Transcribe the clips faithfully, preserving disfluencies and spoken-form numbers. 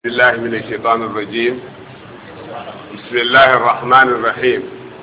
بالله من الشيطان الرجيم. بسم الله الرحمن الرحيم.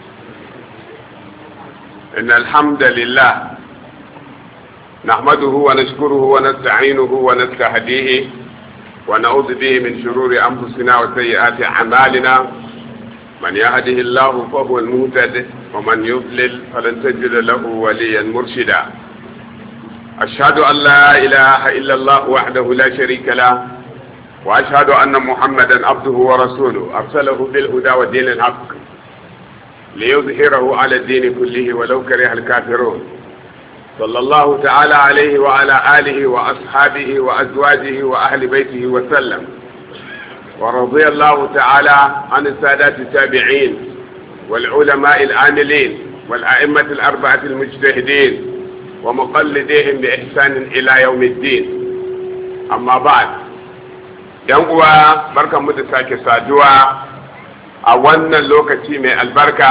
إن الحمد لله نحمده ونشكره ونستعينه ونستهديه ونعوذ به من شرور أنفسنا وسيئات أعمالنا. من يهده الله فهو المهتد ومن يضلل فلن تجد له وليا مرشدا. أشهد أن لا إله إلا الله وحده لا شريك له، وأشهد أن محمدا عبده ورسوله أرسله بالهدى والدين الحق ليظهره على الدين كله ولو كره الكافرون. صلى الله تعالى عليه وعلى آله وأصحابه وأزواجه وأهل بيته وسلم. ورضي الله تعالى عن السادات التابعين والعلماء العاملين والأئمة الأربعة المجتهدين ومقلديهم بإحسان إلى يوم الدين. أما بعد، yan uwa barkanmu da sake saduwa a wannan lokaci mai albarka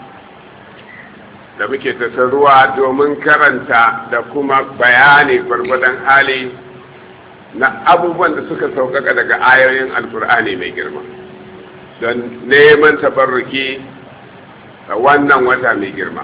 da muke tattaruwa domin karanta da kuma bayani gwargwadon hali na abubuwan da suka sauƙaƙa daga ayoyin alkur'ani mai girma don neman tabarruki a wannan wata mai girma.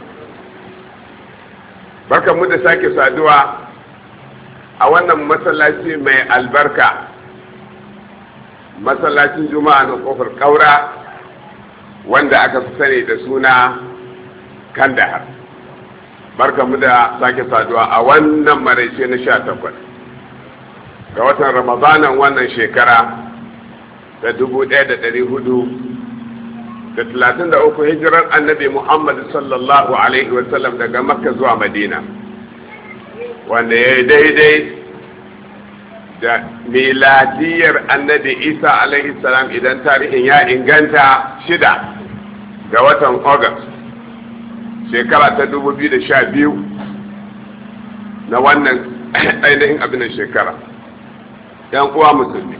Barkanmu da sake saduwa a wannan masallaci mai albarka, masallacin juma'a na kofar kaura wanda aka fi sani da suna Kandahar. Barkamu da sake saduwa a wannan maraice na sha takwas ga watan ramadanan wannan shekara da dubu ɗaya da ɗari hudu da talatin da uku hijirar annabi Muhammad sallallahu alaihi wasallam daga Makka zuwa Madina, wanda ya yi daidai da miladiyar annabi Isa alaihi salam idan tarihin ya inganta shida ga watan August shekara ta dubu biyu da sha biyu na wannan ainihin abin shekara. yan uwa musulmi,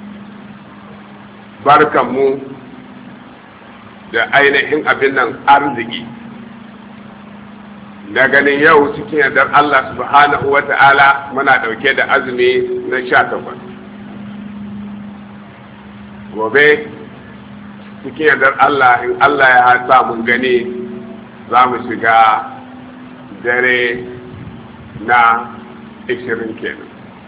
barkanmu da ainihin abin nan arziki na ganin yau cikin yardar Allah subhanahu wa ta'ala muna ɗauke da azumi na sha takwas. Gobe cikin yardar Allah, in Allah ya sa mun gani, za mu shiga dare na ishirin kenan.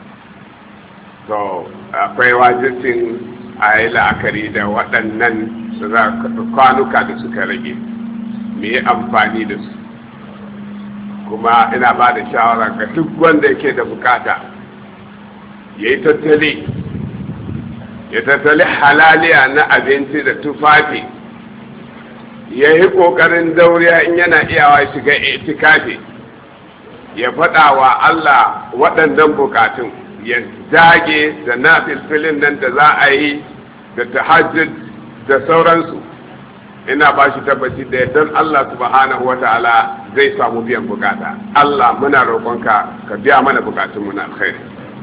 So akwai wajibcin a yi la'akari da waɗannan kwanuka da suka rage, mu yi amfani da su. Kuma ina ba da shawara ga duk wanda yake da bukata ya yi tattali ya tattali halaliya na abinci da tufafi, ya yi ƙoƙarin dauriya in yana iyawa shiga itikafi, ya faɗa wa Allah waɗannan bukatun, ya dage da na filfilin nan da za a yi da tahajjud da sauransu. Ina ba shi tabbaci da yardar Allah subhanahu wa ta'ala zai samu biyan bukata. Allah muna roƙonka ka biya mana bukatunmu na alkhairi.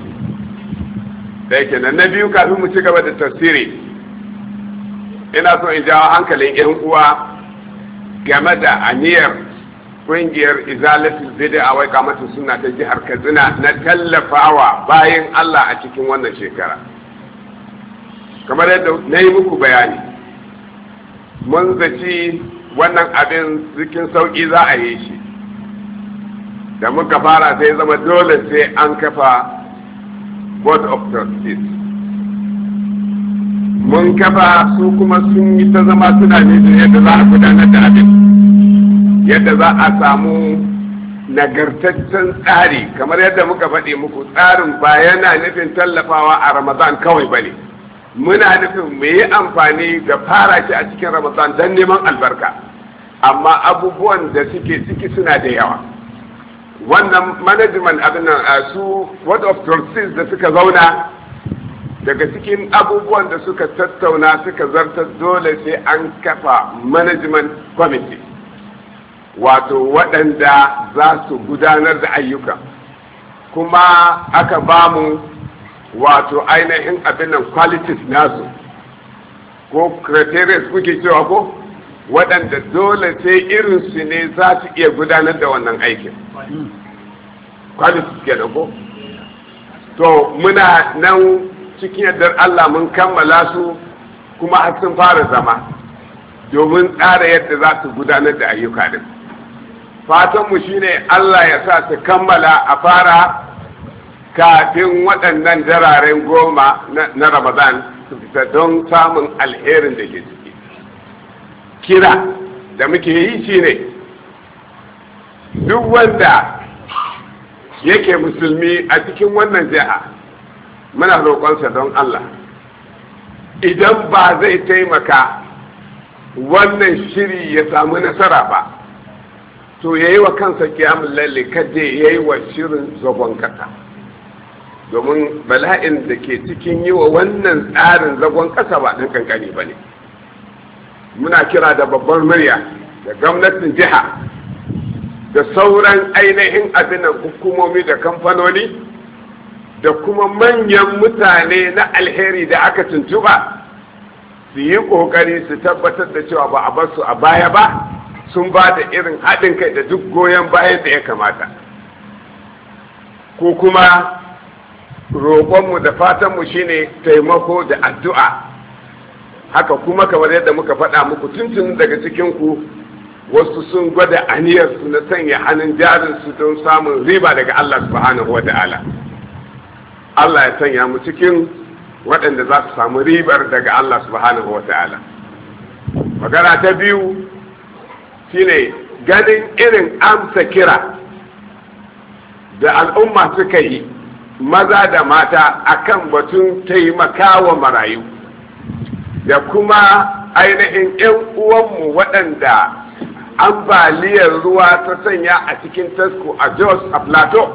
Da yake nan na biyu, kafin mu ci gaba da tafsiri, ina so in jawo hankalin yan uwa game da aniyar ƙungiyar izalatul bid'a wai kamata suna ta jihar Katsina na tallafawa bayan Allah a cikin wannan shekara. Kamar yadda na yi muku bayani, mun zaci wannan abin cikin sauƙi za a yi shi. Da muka fara sai zama dole sai an kafa board of trustees. Mun kafa su kuma sun yi ta zama suna ne yadda za a gudanar da abin, yadda za a samu nagartaccen tsari. Kamar yadda muka faɗi muku, tsarin ba yana nufin tallafawa a Ramadan kawai ba ne, muna nufin mu yi amfani da fara shi a cikin Ramadan don neman albarka, amma abubuwan da suke ciki suna da yawa. Wannan management abin nan a su board of trustees da suka zauna, daga cikin abubuwan da suka tattauna suka zartar dole sai an kafa management committee, wato waɗanda za su gudanar da ayyuka. Kuma aka bamu wato ainihin abin nan qualities nasu ko criteria kuke cewa ko, waɗanda dole sai irinsu ne za su iya gudanar da wannan aikin. Qualities kenan ko? To muna nan cikin yardar Allah mun kammala su kuma har sun fara zama domin tsara yadda za su gudanar da ayyuka din. Fatanmu shine Allah ya sa su kammala a fara kafin waɗannan dararen goma na Ramadan su fita don samun alherin da ke ciki. Kira da muke yi shine duk wanda yake musulmi a cikin wannan jiha muna roƙonsa don Allah idan ba zai taimaka wannan shiri ya samu nasara ba to yayi wa kansa kiyamun lalle kaje yayi wa shirin zagon kasa, domin bala'in da ke cikin yi wa wannan tsarin zagon kasa ba ɗan kankani ba ne. Muna kira da babbar murya da gwamnatin jiha da sauran ainihin abinan hukumomi da kamfanoni da kuma manyan mutane na alheri da aka tuntuba su yi ƙoƙari su tabbatar da cewa ba a bar su a baya ba, sun ba da irin haɗin kai da duk goyon bayan da ya kamata. Ko kuma roƙonmu da fatanmu shine taimako da addu'a. Haka kuma kamar yadda muka faɗa muku tuntun daga cikinku wasu sun gwada aniyarsu na sanya hannun jarinsu don samun riba daga Allah subhanahu wa ta'ala. Allah ya sanya mu cikin waɗanda za su samu ribar daga Allah subhanahu wa ta'ala. Magana ta biyu shine ganin irin amsa kira da al'umma suka yi maza da mata akan batun taimakawa marayu da kuma ainihin 'yan uwanmu waɗanda ambaliyar ruwa ta sanya a cikin tasko a Jos a Plateau.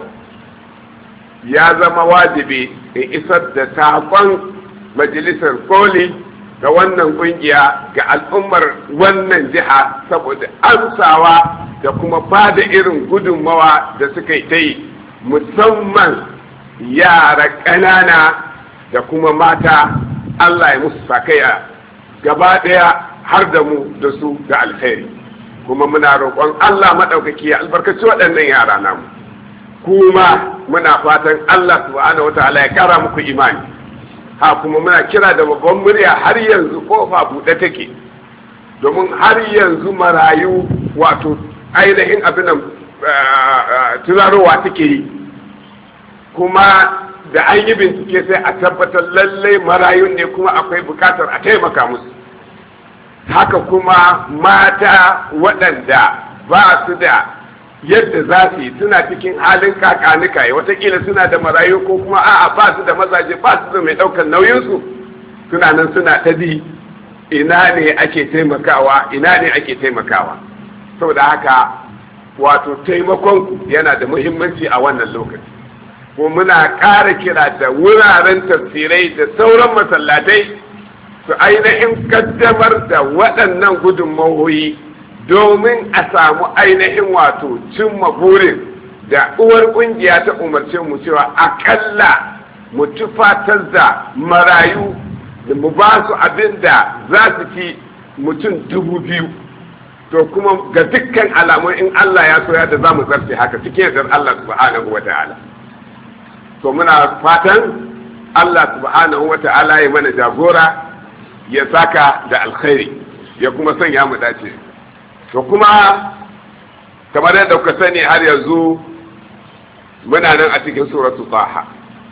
Ya zama wajibi in isar da saƙon majalisar koli ga wannan kungiya ga al'ummar wannan jiha saboda amsawa da kuma ba da irin gudunmawa da suka yi ta yi, musamman yara ƙanana da kuma mata. Allah ya musu sakaya gaba ɗaya har da mu da su ga alheri, kuma muna roƙon Allah maɗaukaki ya albarkaci waɗannan yara namu. Kuma muna fatan Allah subhanahu wataala ya kara muku imani. Ha kuma muna kira da babban murya har yanzu kofa buɗe take, domin har yanzu marayu wato ainihin abin tunarowa take yi, kuma da an yi bincike sai a tabbatar lallai marayun ne kuma akwai bukatar a taimaka musu. Haka kuma mata waɗanda ba su da yadda za su yi suna cikin halin kakanika, watakila suna da marayu ko kuma a'a ba su da mazaje, ba su da mai ɗaukar nauyinsu, suna nan suna ta bi ina ne ake taimakawa ina ne ake taimakawa. Saboda haka wato taimakonku yana da muhimmanci a wannan lokaci, ko muna ƙara kira da wuraren tafsirai da sauran masallatai su ainihin kaddamar da waɗannan gudunmawoyi domin a samu ainihin wato cimma burin da uwar ƙungiya ta umarce mu cewa akalla mu tufatar da marayu da mu ba su abin da za su ci mutum dubu biyu. To kuma ga dukkan alamun in Allah ya soya da za mu zarce haka cikin yardar Allah subhanahu wa ta'ala. To muna fatan Allah subhanahu wa ta'ala ya mana jagora, ya saka da alkhairi, ya kuma sanya mu dace. To kuma kamar yadda kuka sani har yanzu muna nan a cikin suratu Taha,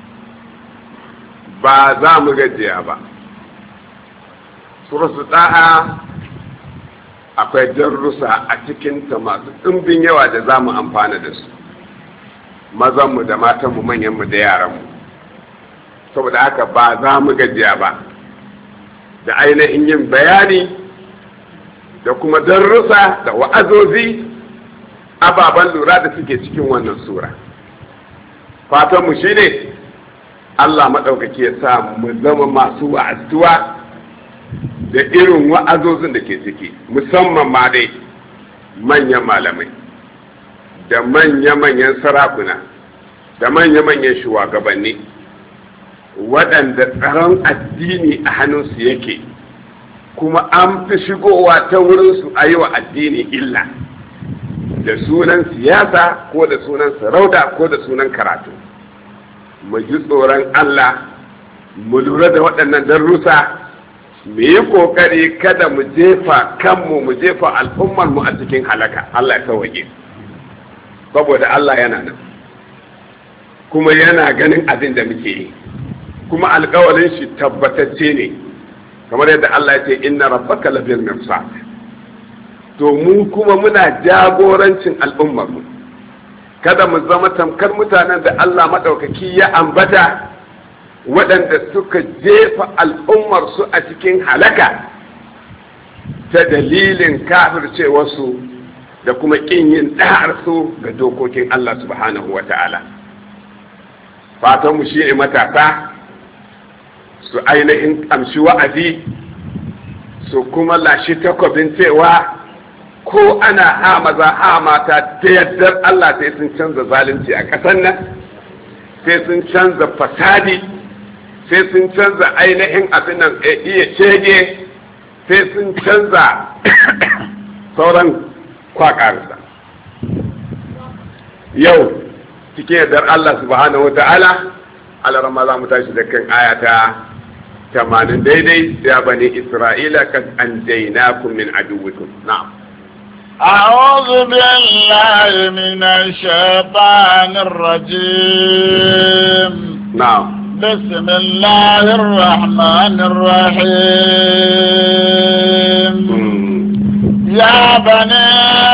ba za mu gajiya ba. Suratu Taha akwai darussa a cikinta masu ɗimbin yawa da za mu amfana da su, mazanmu da matanmu, manyanmu da yaranmu. Saboda haka ba za mu gajiya ba da ainihin yin bayani da kuma darussa da wa'azozi ababen lura da suke cikin wannan sura. Fatanmu shi ne Allah maɗaukaki ya sa mu zama masu wa'azuwa da irin wa'azozin da ke ciki, musamman ma dai manyan malamai da manya-manyan sarakuna da manya-manyan shugabanni waɗanda tsaron addini a hannunsu yake, kuma an fi shigowa ta wurinsu a yi wa addini illa da sunan siyasa ko da sunan sarauta ko da sunan karatu. Mu ji tsoron Allah mu lura da waɗannan darussa, mu yi ƙoƙari kada mu jefa kanmu mu jefa al'ummarmu a cikin halaka. Allah ya sauwaƙe, saboda Allah yana nan kuma yana ganin abin da muke yi, kuma alƙawarin shi tabbatacce ne, kamar yadda Allah ya ce inna rabbaka labil mirsad. To mu kuma muna jagorancin al'ummarmu, kada mu zama tamkar mutanen da Allah maɗaukaki ya ambata waɗanda suka jefa al'ummarsu a cikin halaka ta dalilin kafircewarsu da kuma ƙin yin ɗa'arsu ga dokokin Allah subhanahu wa ta'ala. Fatanmu shi ne matasa su ainihin ƙamshi wa'azi, su kuma lashi takwabin cewa ko ana ha maza ha mata ta yardar Allah sai sun canza zalunci a ƙasar nan, sai sun canza fasadi, sai sun canza ainihin abin nan iya shege, sai sun canza sauran kwakarsa. Yau cikin yardar Allah subhanahu wa ta'ala, alarama za mu tashi da kan ayata tamanin daidai, ya bani Isra'ila kad anjaynakum min aduwwikum. Na'am. أعوذ بالله من الشيطان الرجيم. نعم. بسم الله الرحمن الرحيم. يا بني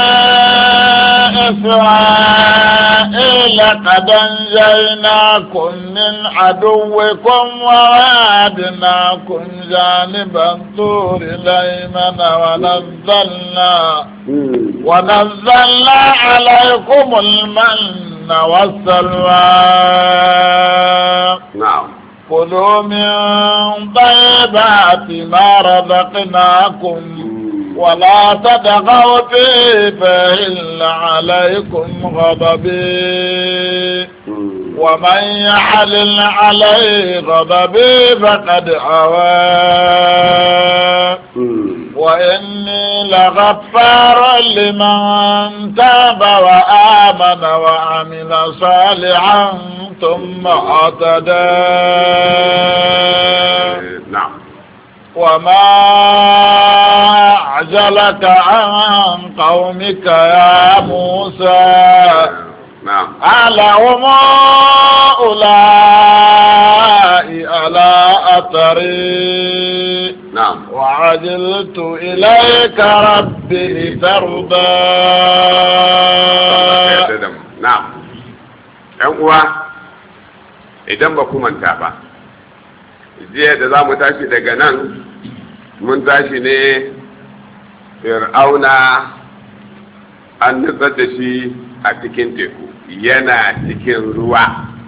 إسرائيل قد أنجيناكم من عدوكم ووعدناكم جانب الطور الأيمن ونزلنا ونزلنا عليكم المن والسلوى. نعم. كلوا من طيبات ما رزقناكم ولا تطغوا فيه فإن عليكم غضبي ومن يحلل عليه غضبي فقد هوى وإني لغفار لمن تاب وآمن وعمل صالحا ثم اهتدى. نعم. وما أعجلك عن قومك يا موسى. نعم. ألهم أولئك على أثري. نعم. وعجلت إليك ربي لترضى. نعم. ‘Yan uwa, idan ba ku manta ba, jiya da za mu tashi daga nan, mun tashi ne Fir'auna an nutsar da shi a cikin teku, yana cikin ruwa,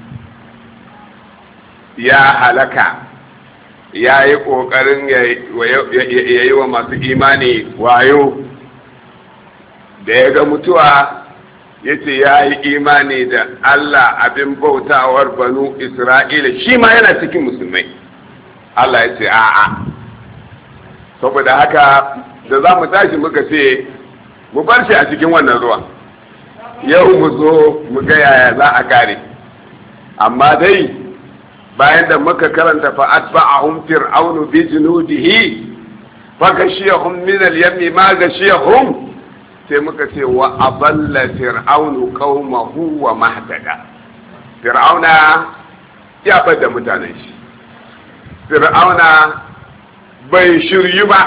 ya halaka, ya yi ƙoƙarin ya yi wa masu imani wayo, da ya ga mutuwa ya ce ya yi imani da Allah abin bautawar banu Isra'ila, shi ma yana cikin musulmai. Allah ya ce a'a, saboda haka da za mu tashi muka ce mu bar shi a cikin wannan ruwan, yau mu zo mu ga yaya za a kare. Amma dai bayan da muka karanta fa'at ba'ahum fir'aunu bi junudihi fa gashiyahum min al-yammi ma gashiyahum, sai muka ce wa aballa fir'aunu qaumahu wa mahtada. Fir'auna ya bada mutanen shi, fir'auna bai shiryu ba,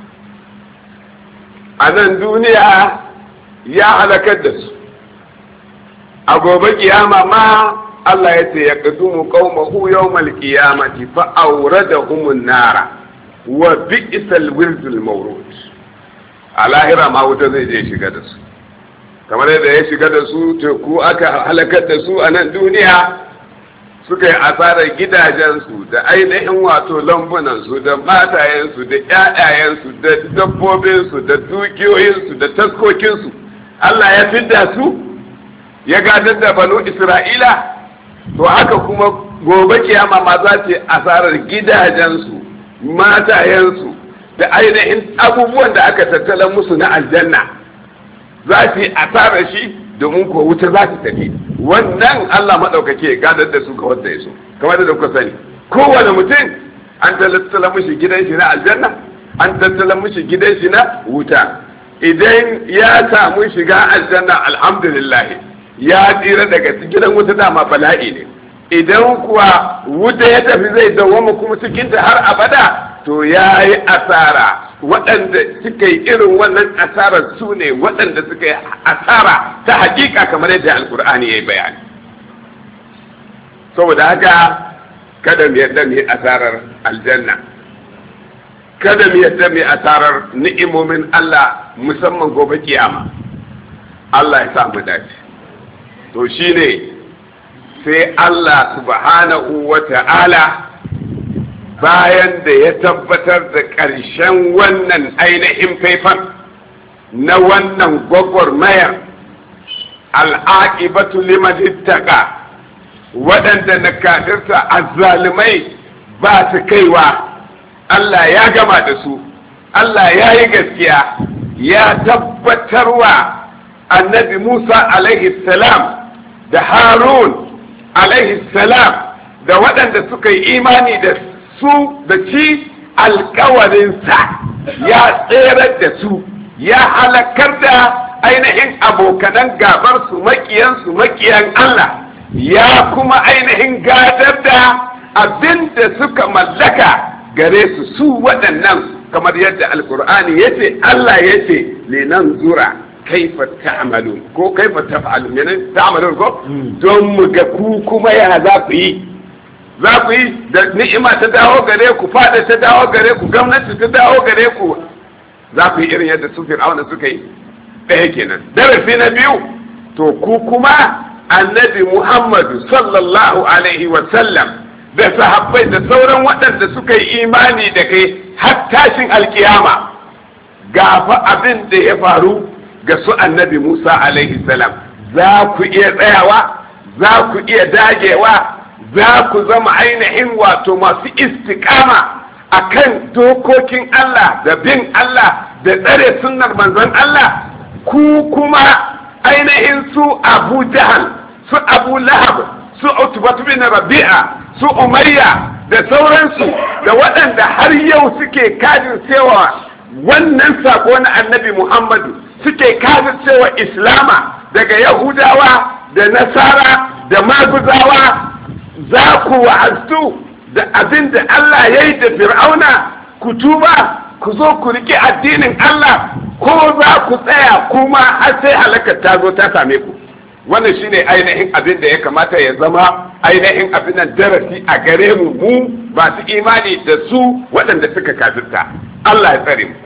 a nan duniya ya halakar da su, a gobe kiyama ma Allah ya ce ya ƙadumu qaumahu yawmal qiyamati fa awradahum an-nara wa bi'sal wirdul mawrud. A lahira ma wuta zai je shiga da su, kamar yadda ya shiga da su teku aka halakar da su a nan duniya, suka yi asarar gidajensu da ainihin wato lambunansu da matayensu da ƴaƴayensu da dabbobinsu da dukiyoyinsu da taskokinsu. Allah ya fidda su ya gadar da banu Isra'ila, to haka kuma gobe kiyama ma za ta asarar gidajensu, matayensu da ainihin abubuwan da aka tattala musu na aljanna, za ta asarar shi domin ko wuta za ta tafi. Wannan Allah maɗaukake gadar da su ga wanda ya so, kamar da kuka sani kowane mutum an tattala mishi gidan shi na aljanna, an tattala mishi gidan shi na wuta. Idan ya samu shiga aljanna alhamdulillah ya tsira daga gidan wuta, dama bala'i ne. Idan kuwa wuta ya tafi zai dawwama kuma cikinta har abada, to ya yi asara. Waɗanda suka yi irin wannan asarar su ne waɗanda suka yi asara ta hakika, kamar yadda alkur'ani ya yi bayani. Saboda haka kada mu yadda mu yi asarar aljanna, kada mu yadda mu yi asarar ni'imomin Allah, musamman gobe kiyama. Allah ya sa mu dace. To shine sai Allah subhanahu wa ta'ala bayan da ya tabbatar da ƙarshen wannan ainihin faifan na wannan gwagwarmayar, al'aƙibatu liman ittaqa, waɗanda na kafirta azzalumai ba su kaiwa, Allah ya gama da su, Allah ya yi gaskiya, ya tabbatarwa annabi Musa alaihi salam da Harun alaihi salam da waɗanda suka yi imani da su da ci alkawarinsa, ya tserar da su, ya halakar da ainihin abokanan gabarsu, makiyansu, makiyan Allah, ya kuma ainihin gadar da abin da suka mallaka gare su su waɗannan, kamar yadda alkur'ani ya ce, Allah ya ce linan zura kaifa ta'malun ko kaifa taf'alun, yana ta'malun ko don mu ga ku kuma ya za ku yi, za ku yi da ni'ima ta dawo gare ku, fada ta dawo gare ku, gwamnati ta dawo gare ku, za ku yi irin yadda su fir'auna suka yi. Ɗaya kenan. Darasi na biyu, to ku kuma annabi Muhammadu sallallahu alaihi wa sallam da sahabbai da sauran waɗanda suka yi imani da kai har tashin alkiyama, gafa abin da ya faru ga su annabi Musa alaihi salam. Za ku iya tsayawa, za ku iya dagewa, za ku zama ainihin wato masu istiqama akan dokokin Allah da bin Allah da tsare sunnar manzon Allah, ku kuma ainihin su Abu Jahal, su Abu Lahab, su Utbatu bin Rabi'a, su Umayya da sauransu, da waɗanda har yau suke kajin cewa wannan sako na annabi Muhammadu, suke kajin cewa Islama daga Yahudawa da Nasara da Maguzawa, za ku wa'aztu da abin da Allah ya yi da Fir'auna, ku tuba, ku zo ku riƙe addinin Allah, ko za ku tsaya kuma har sai halakar ta zo ta same ku. Wannan shine ainihin abin da ya kamata ya zama ainihin abin nan darasi a gare mu mu masu imani da su waɗanda suka kafirta. Allah ya tsare mu.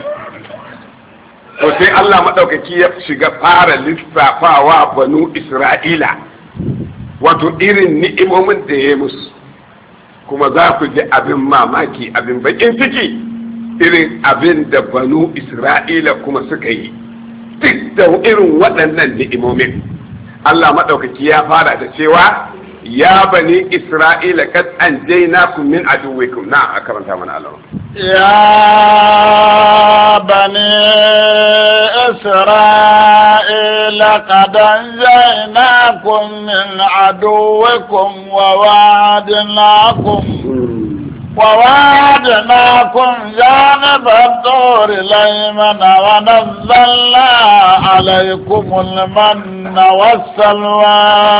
To sai Allah maɗaukaki ya shiga fara lissafawa banu Isra'ila wato irin ni'imomin da ya musu, kuma za ku ji abin mamaki, abin bakin ciki, irin abin da banu Isra'ila kuma suka yi duk da irin waɗannan ni'imomin. Allah maɗaukaki ya fara da cewa ya bani Isra'ila kad anjaynakum min aduwwikum. Na a karanta mana Allah. يا بني إسرائيل قد أنجيناكم من عدوكم ووعدناكم ووعدناكم جانب الطور الأيمن ونزلنا عليكم المن والسلوى.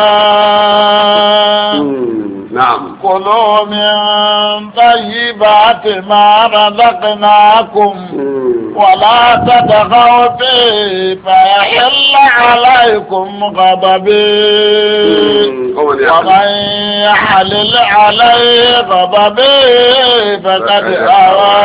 نعم. كلوا من طيبات ما رزقناكم ولا تطغوا فيه فيحل عليكم غضبي ومن يحلل عليه غضبي فقد هوى.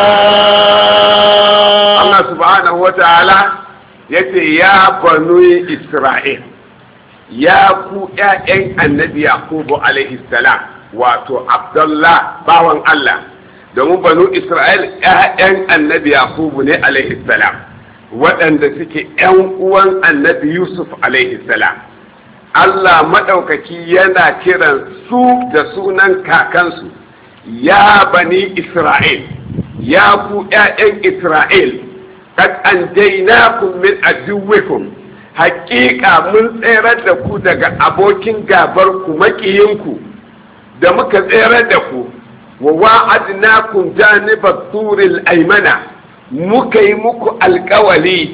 الله سبحانه وتعالى يتي يا بني إسرائيل، ya ku ƴaƴan annabi Yakubu alaihi salam, wato Abdullah bawan Allah, domin banu Isra'il ƴaƴan annabi Yakubu ne alaihi salam, waɗanda suke ƴan uwan annabi Yusuf alaihi salam. Allah maɗaukaki yana kiran su da sunan kakansu, ya bani Isra'il, ya ku ƴaƴan Isra'il, qad anjaynakum min aduwwikum, hakika mun tserar da ku daga abokin gabar ku makiyinku da muka tserar da ku, wa wa'adnakum janibat turil aymana muka yi muku alkawali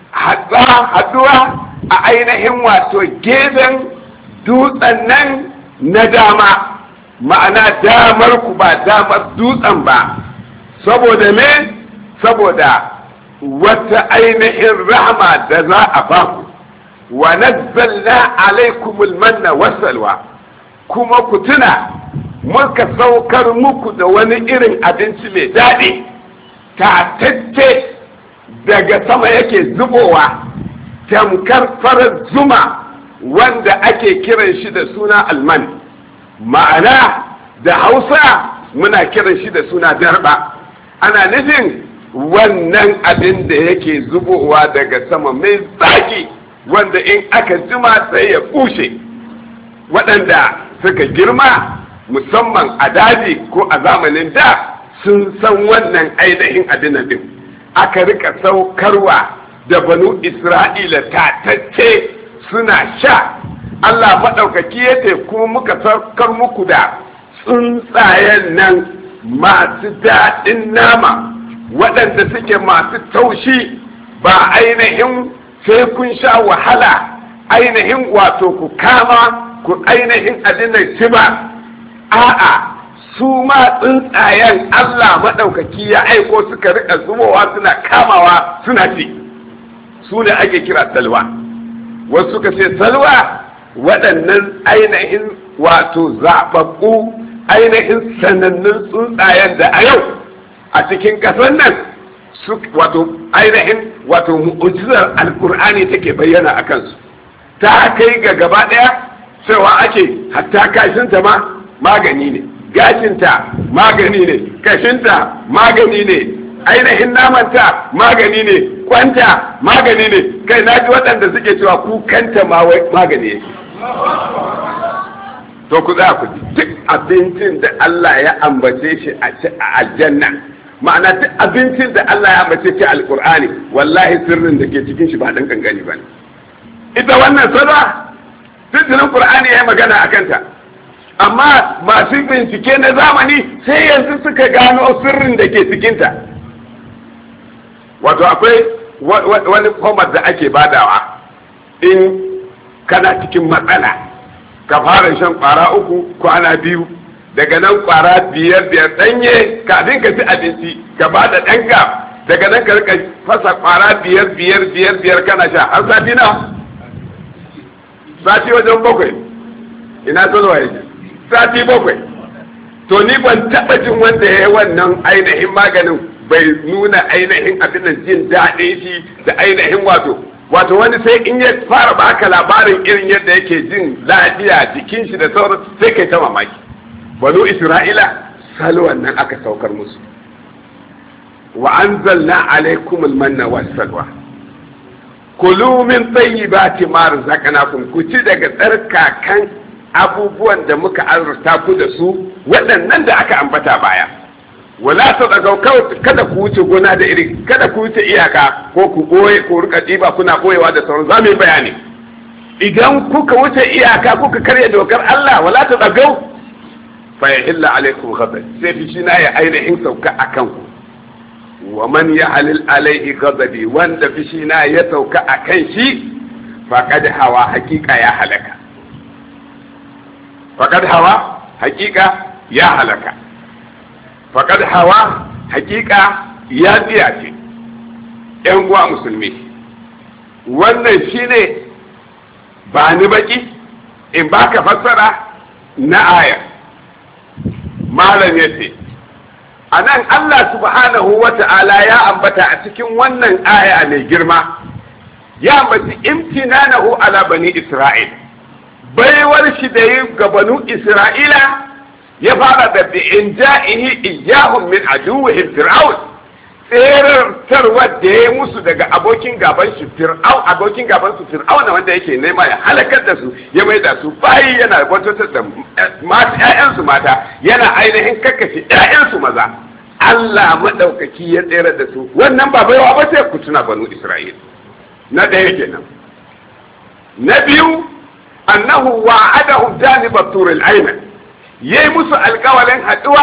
haduwa a ainihin wato gefen dutsen nan na dama, ma'ana damar ku ba damar dutsen ba, saboda me saboda wata ainihin rahama da za a baku. wa nazzalna alaikumul manna wassalwa, kuma ku tuna muka saukar muku da wani irin abinci mai daɗi tatacce daga sama yake zubowa tamkar farar zuma wanda ake kiran shi da suna alman, ma'ana da hausa muna kiran shi da suna darba. ana nufin wannan abin da yake zubowa daga sama mai zaki wanda in aka jima sai ya bushe. waɗanda suka girma musamman a daji ko a zamanin da sun san wannan ainihin abin din. aka rika saukarwa da banu isra'ila tatacce suna sha. Allah maɗaukaki ya ce kuma muka saukar muku da tsuntsayen nan masu daɗin nama waɗanda suke masu taushi, ba ainihin sai kun sha wahala ainihin wato ku kama ku ainihin adinan ci ba. a'a su ma tsuntsayen Allah maɗaukaki ya aiko suka rika zubowa suna kamawa suna ci. su ne ake kira salwa. wasu suka ce salwa waɗannan ainihin wato zaɓaɓɓu ainihin sanannun tsuntsayen da a yau a cikin ƙasar nan su wato ainihin wato mu'ujizar alkur'ani take bayyana a kansu. ta kai ga gaba ɗaya cewa ake hatta kashinta ma magani ne, gashinta magani ne, kashinta magani ne, ainihin namanta magani ne, kwanta magani ne, kai na ji waɗanda suke cewa kukanta ma magani yake. to ku za ku duk abincin da Allah ya ambace shi a aljanna, ma'ana duk abincin da Allah ya ambace shi alkur'ani, wallahi sirrin da ke cikin shi ba dan kankani ba ne. ita wannan sada tuntunin qur'ani ya yi magana a kanta, amma masu bincike na zamani sai yanzu suka gano sirrin da ke cikinta. wato akwai wani homar da ake badawa in kana cikin matsala, ka fara shan kwara uku kwana biyu, daga nan kwara biyar biyar danye kafin ka ci abinci ka ba da ɗanka, daga nan ka rika fasa kwara biyar biyar biyar biyar kana sha har sati na sati wajen bakwai. ina zuwa yake sati bakwai. to ni ban taɓa jin wanda ya yi wannan ainihin maganin bai nuna ainihin abin nan jin daɗin shi da ainihin wato wato wani sai in ya fara baka labarin irin yadda yake jin lafiya jikin shi da sauran sai kai ta mamaki. banu isra'ila salwan nan aka saukar musu. wa anzalna alaikum almanna wassalwa kulu min tayyibati ma razaqnakum, ku ci daga tsarkakan abubuwan da muka arzuta ku da su waɗannan da aka ambata baya. wala ta daga kada ku wuce gona da iri, kada ku wuce iyaka ko ku boye ko rika diba kuna boyewa da sauran zamu yi bayani. idan kuka wuce iyaka kuka karya dokar Allah, wala ta daga fa yahilla alaikum ghadab, sai fi shina ya ainihin sauka akan ku. wa man yahlil alaihi ghadabi, wanda fi shina ya sauka akan shi faqad hawa haqiqa ya halaka. faqad hawa haqiqa ya halaka. faƙad hawa hakika ya biya ce. ‘yan uwa musulmi, wannan shi ne ba ni baki in ba ka fassara na aya. malam ya ce a nan Allah subhanahu wa ta'ala ya ambata a cikin wannan aya mai girma, ya ambaci imtinanahu ala bani Isra'il, baiwar shi da yi ga banu Isra'ila. ya fara da bi'in ja'ihi iyahum min aduwwihim fir'aun, tsirarwar da ya musu daga abokin gaban shi fir'aun, abokin gaban su fir'aun wanda yake nema ya halakar da su, ya mai da su bayi, yana bautar da mata ƴaƴansu mata, yana ainihin kakkashe ƴaƴansu maza. Allah madaukaki ya tsere da su. wannan ba baiwa ba sai ku tuna banu Isra'il. na ɗaya kenan. na biyu annahu wa'adahum janibat turil ayman, yayi musu alƙawalin haɗuwa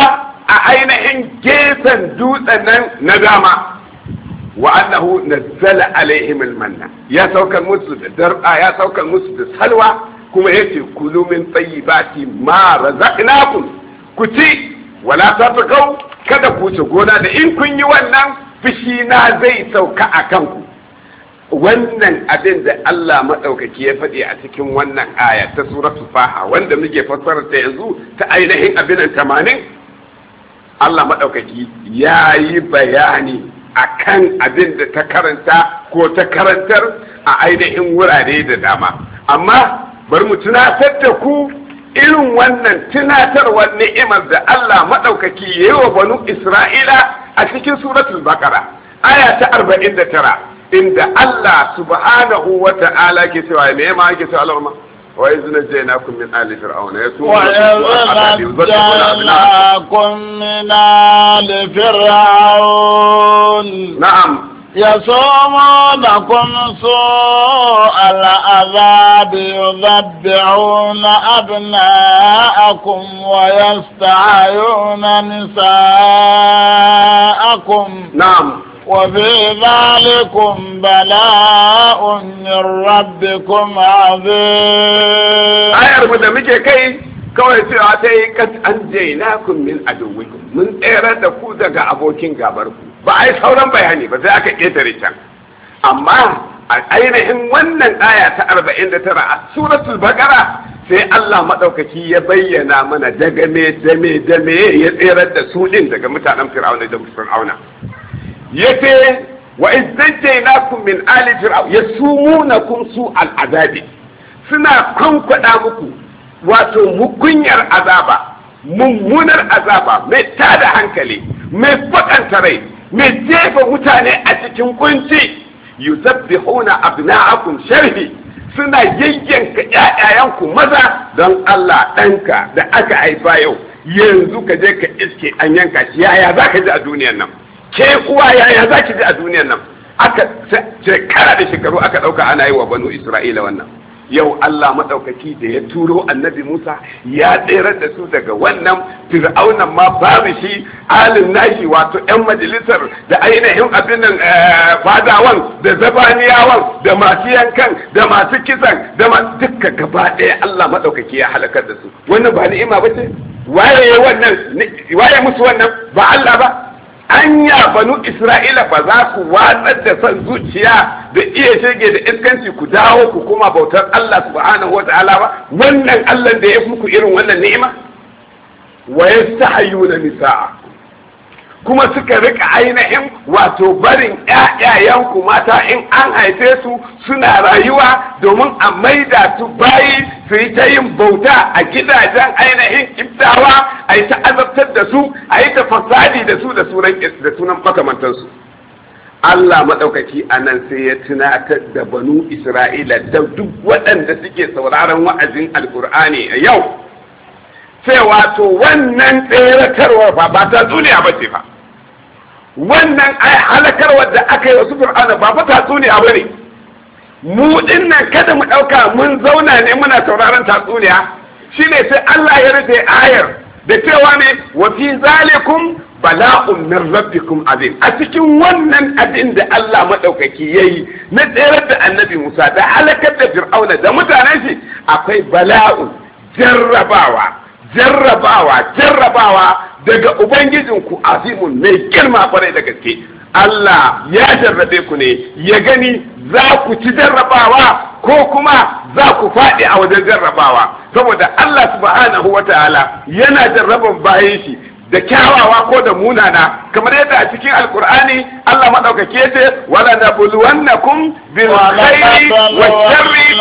a ainihin gefen dutsen nan na dama wa annahu nazzala alaihim almanna ya saukar musu da dar'a ya saukar musu da salwa kuma yace kulu min tayyibati ma razaqnakum ku ci wala tatqaw kada ku ci gona da in kun yi wannan fishi na zai sauka akan ku wannan abin da Allah madaukaki ya faɗi a cikin wannan aya ta suratul faha wanda muke fassara ta yanzu ta ainihin abin tamanin Allah madaukaki yayi bayani akan abin da ta karanta ko ta karantar a ainihin wurare da dama amma bari mu tunatar da ku irin wannan tunatarwar ni'imar da Allah madaukaki yayi wa banu Isra'ila a cikin suratul baqara aya ta arba'in da tara inda Allah subhanahu wa ta'ala ke cewa me ma yake cewa Allah وإذ نجيناكم من آل فرعون وإذ نجيناكم من آل فرعون نعم يصومونكم سوء العذاب يذبحون أبناءكم ويستحيون نساءكم نعم وفي ذلكم بلاء من ربكم عظيم ayar mu da muke kai kawai cewa ta yi kat an jainakum min aduwikum mun tsere da ku daga abokin gabar ku ba ai sauran bayani ba sai aka ketare can amma a ainihin wannan aya ta arba'in da tara a suratul baqara sai Allah madaukaki ya bayyana mana daga me dame dame ya tsere da su din daga mutanen fir'auna da fir'auna yace wa izzajaynakum min ali fir'aun yasumunakum su al'adabi suna kankwada muku wato mukunyar azaba mummunar azaba mai tada hankali mai fakanta rai mai jefa mutane a cikin kunci yusabbihuna abna'akum sharhi suna yayyanka ƴaƴayanku maza don Allah ɗanka da aka haifa yau yanzu ka je ka iske an yanka shi yaya za ka ji a duniyar nan ke uwa yaya za ki ji a duniyar nan aka shekara da shekaru aka ɗauka ana yi wa banu Isra'ila wannan yau Allah maɗaukaki da ya turo annabi Musa ya tsere da su daga wannan fir'aunan ma babu shi alin nashi wato yan majalisar da ainihin abin nan fadawan da zabaniyawan da masu yankan da masu kisan da dukkan gaba ɗaya Allah maɗaukaki ya halakar da su wannan ba ni'ima ba ce waye wannan waye musu wannan ba Allah ba anya banu Isra'ila ba za ku watsar da son zuciya da iya shege da iskanci ku dawo ku kuma bautar Allah subhanahu wa ta'ala ba wannan Allah da ya muku irin wannan ni'ima wa yastahyuna nisaa kuma suka rika ainihin wato barin ƴaƴayenku mata in an haife su suna rayuwa domin a maida su bayi su yi ta yin bauta a gidajen ainihin ibtawa a yi ta azabtar da su a yi ta fasadi da su da sunan makamantansu Allah maɗaukaki a nan sai ya tunatar da banu Isra'ila da duk waɗanda suke sauraron wa'azin alkur'ani a yau sai wato wannan tseratarwar ba ba ta duniya ba ce ba wannan halakarwar da aka yi wasu fir'auna ba fa tatsuniya ba ne mu dinnan kada mu ɗauka mun zauna ne muna sauraron tatsuniya shine sai Allah ya rufe ayar da cewa ne wa fi zalikum bala'un min rabbikum azim a cikin wannan abin da Allah madaukaki yayi na tsere da annabi Musa da halakar da fir'auna da mutanen shi akwai bala'un jarrabawa jarrabawa jarrabawa daga ubangijinku azimun mai girma kwarai da gaske Allah ya jarrabe ku ne ya gani za ku ci jarrabawa ko kuma za ku faɗi a wajen jarrabawa saboda Allah subhanahu wataala yana jarraban bayan shi da kyawawa ko da munana kamar yadda a cikin alkur'ani Allah madaukake ya ce wala nabluwannakum bil khairi wash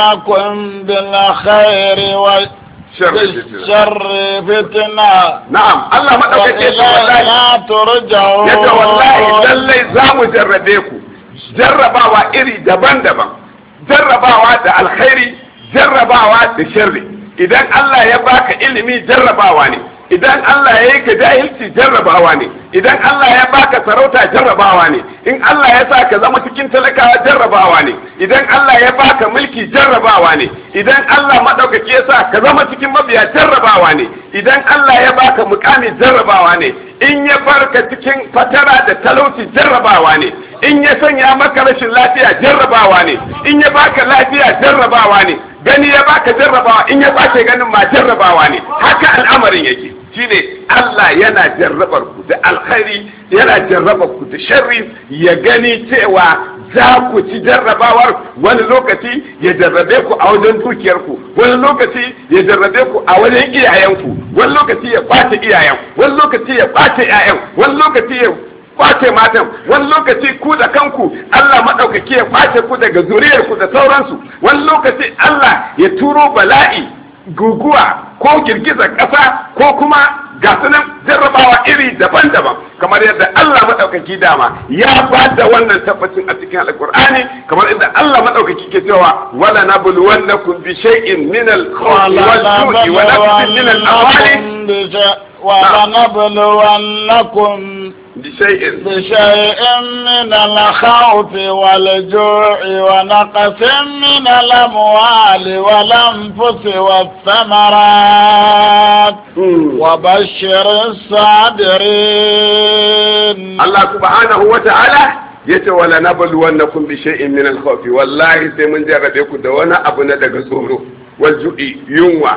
sharri الشر فتنة نعم الله ما دوكake shi wallahi turja'un yadda wallahi lallai zamu jarrabe ku jarrabawa iri daban-daban jarrabawa da alkhairi jarrabawa da sharri idan Allah ya baka ilimi jarrabawa ne idan Allah ya yi ka jahilci jarrabawa ne, idan Allah ya baka sarauta jarrabawa ne, in Allah ya sa ka zama cikin talakawa jarrabawa ne, idan Allah ya baka mulki jarrabawa ne, idan Allah madaukaki ya sa ka zama cikin mabiya jarrabawa ne, idan Allah ya baka mukami jarrabawa ne, in ya barka cikin fatara da talauci jarrabawa ne, in ya sanya maka rashin lafiya jarrabawa ne, in ya baka lafiya jarrabawa ne, gani ya baka jarrabawa, in ya baka ganin ma jarrabawa ne. Haka al'amarin yake. Shine Allah yana jarrabar ku da alkhairi, yana jarrabar ku da sharri, ya gani cewa za ku ci jarrabawar. Wani lokaci ya jarrabe ku a wajen dukiyarku, wani lokaci ya jarrabe ku a wajen iyayenku, wani lokaci ya kwace iyayen, wani lokaci ya kwace ƴaƴan, wani lokaci ya kwace matan, wani lokaci ku da kanku Allah madaukaki ya kwace ku daga zuriyarku da sauransu, wani lokaci Allah ya turo bala'i, guguwa ko girgizar ƙasa ko kuma ga sunan jarrabawa iri daban-daban, kamar yadda Allah madaukaki dama ya ba da wannan tabbacin a cikin alkur'ani, kamar yadda Allah madaukaki ke cewa wala nabluwannakum bi shay'in min al-khawfi wal-ju'i wa naqsin min al-amwali wala nabluwannakum بشيء بشيء من الخوف والجوع ونقص من الأموال والأنفس والثمرات وبشر الصابرين. الله سبحانه وتعالى يتولى نبلونكم بشيء من الخوف والله سيمن جربكم دوانا أبنا دقصوره والجوع ينوى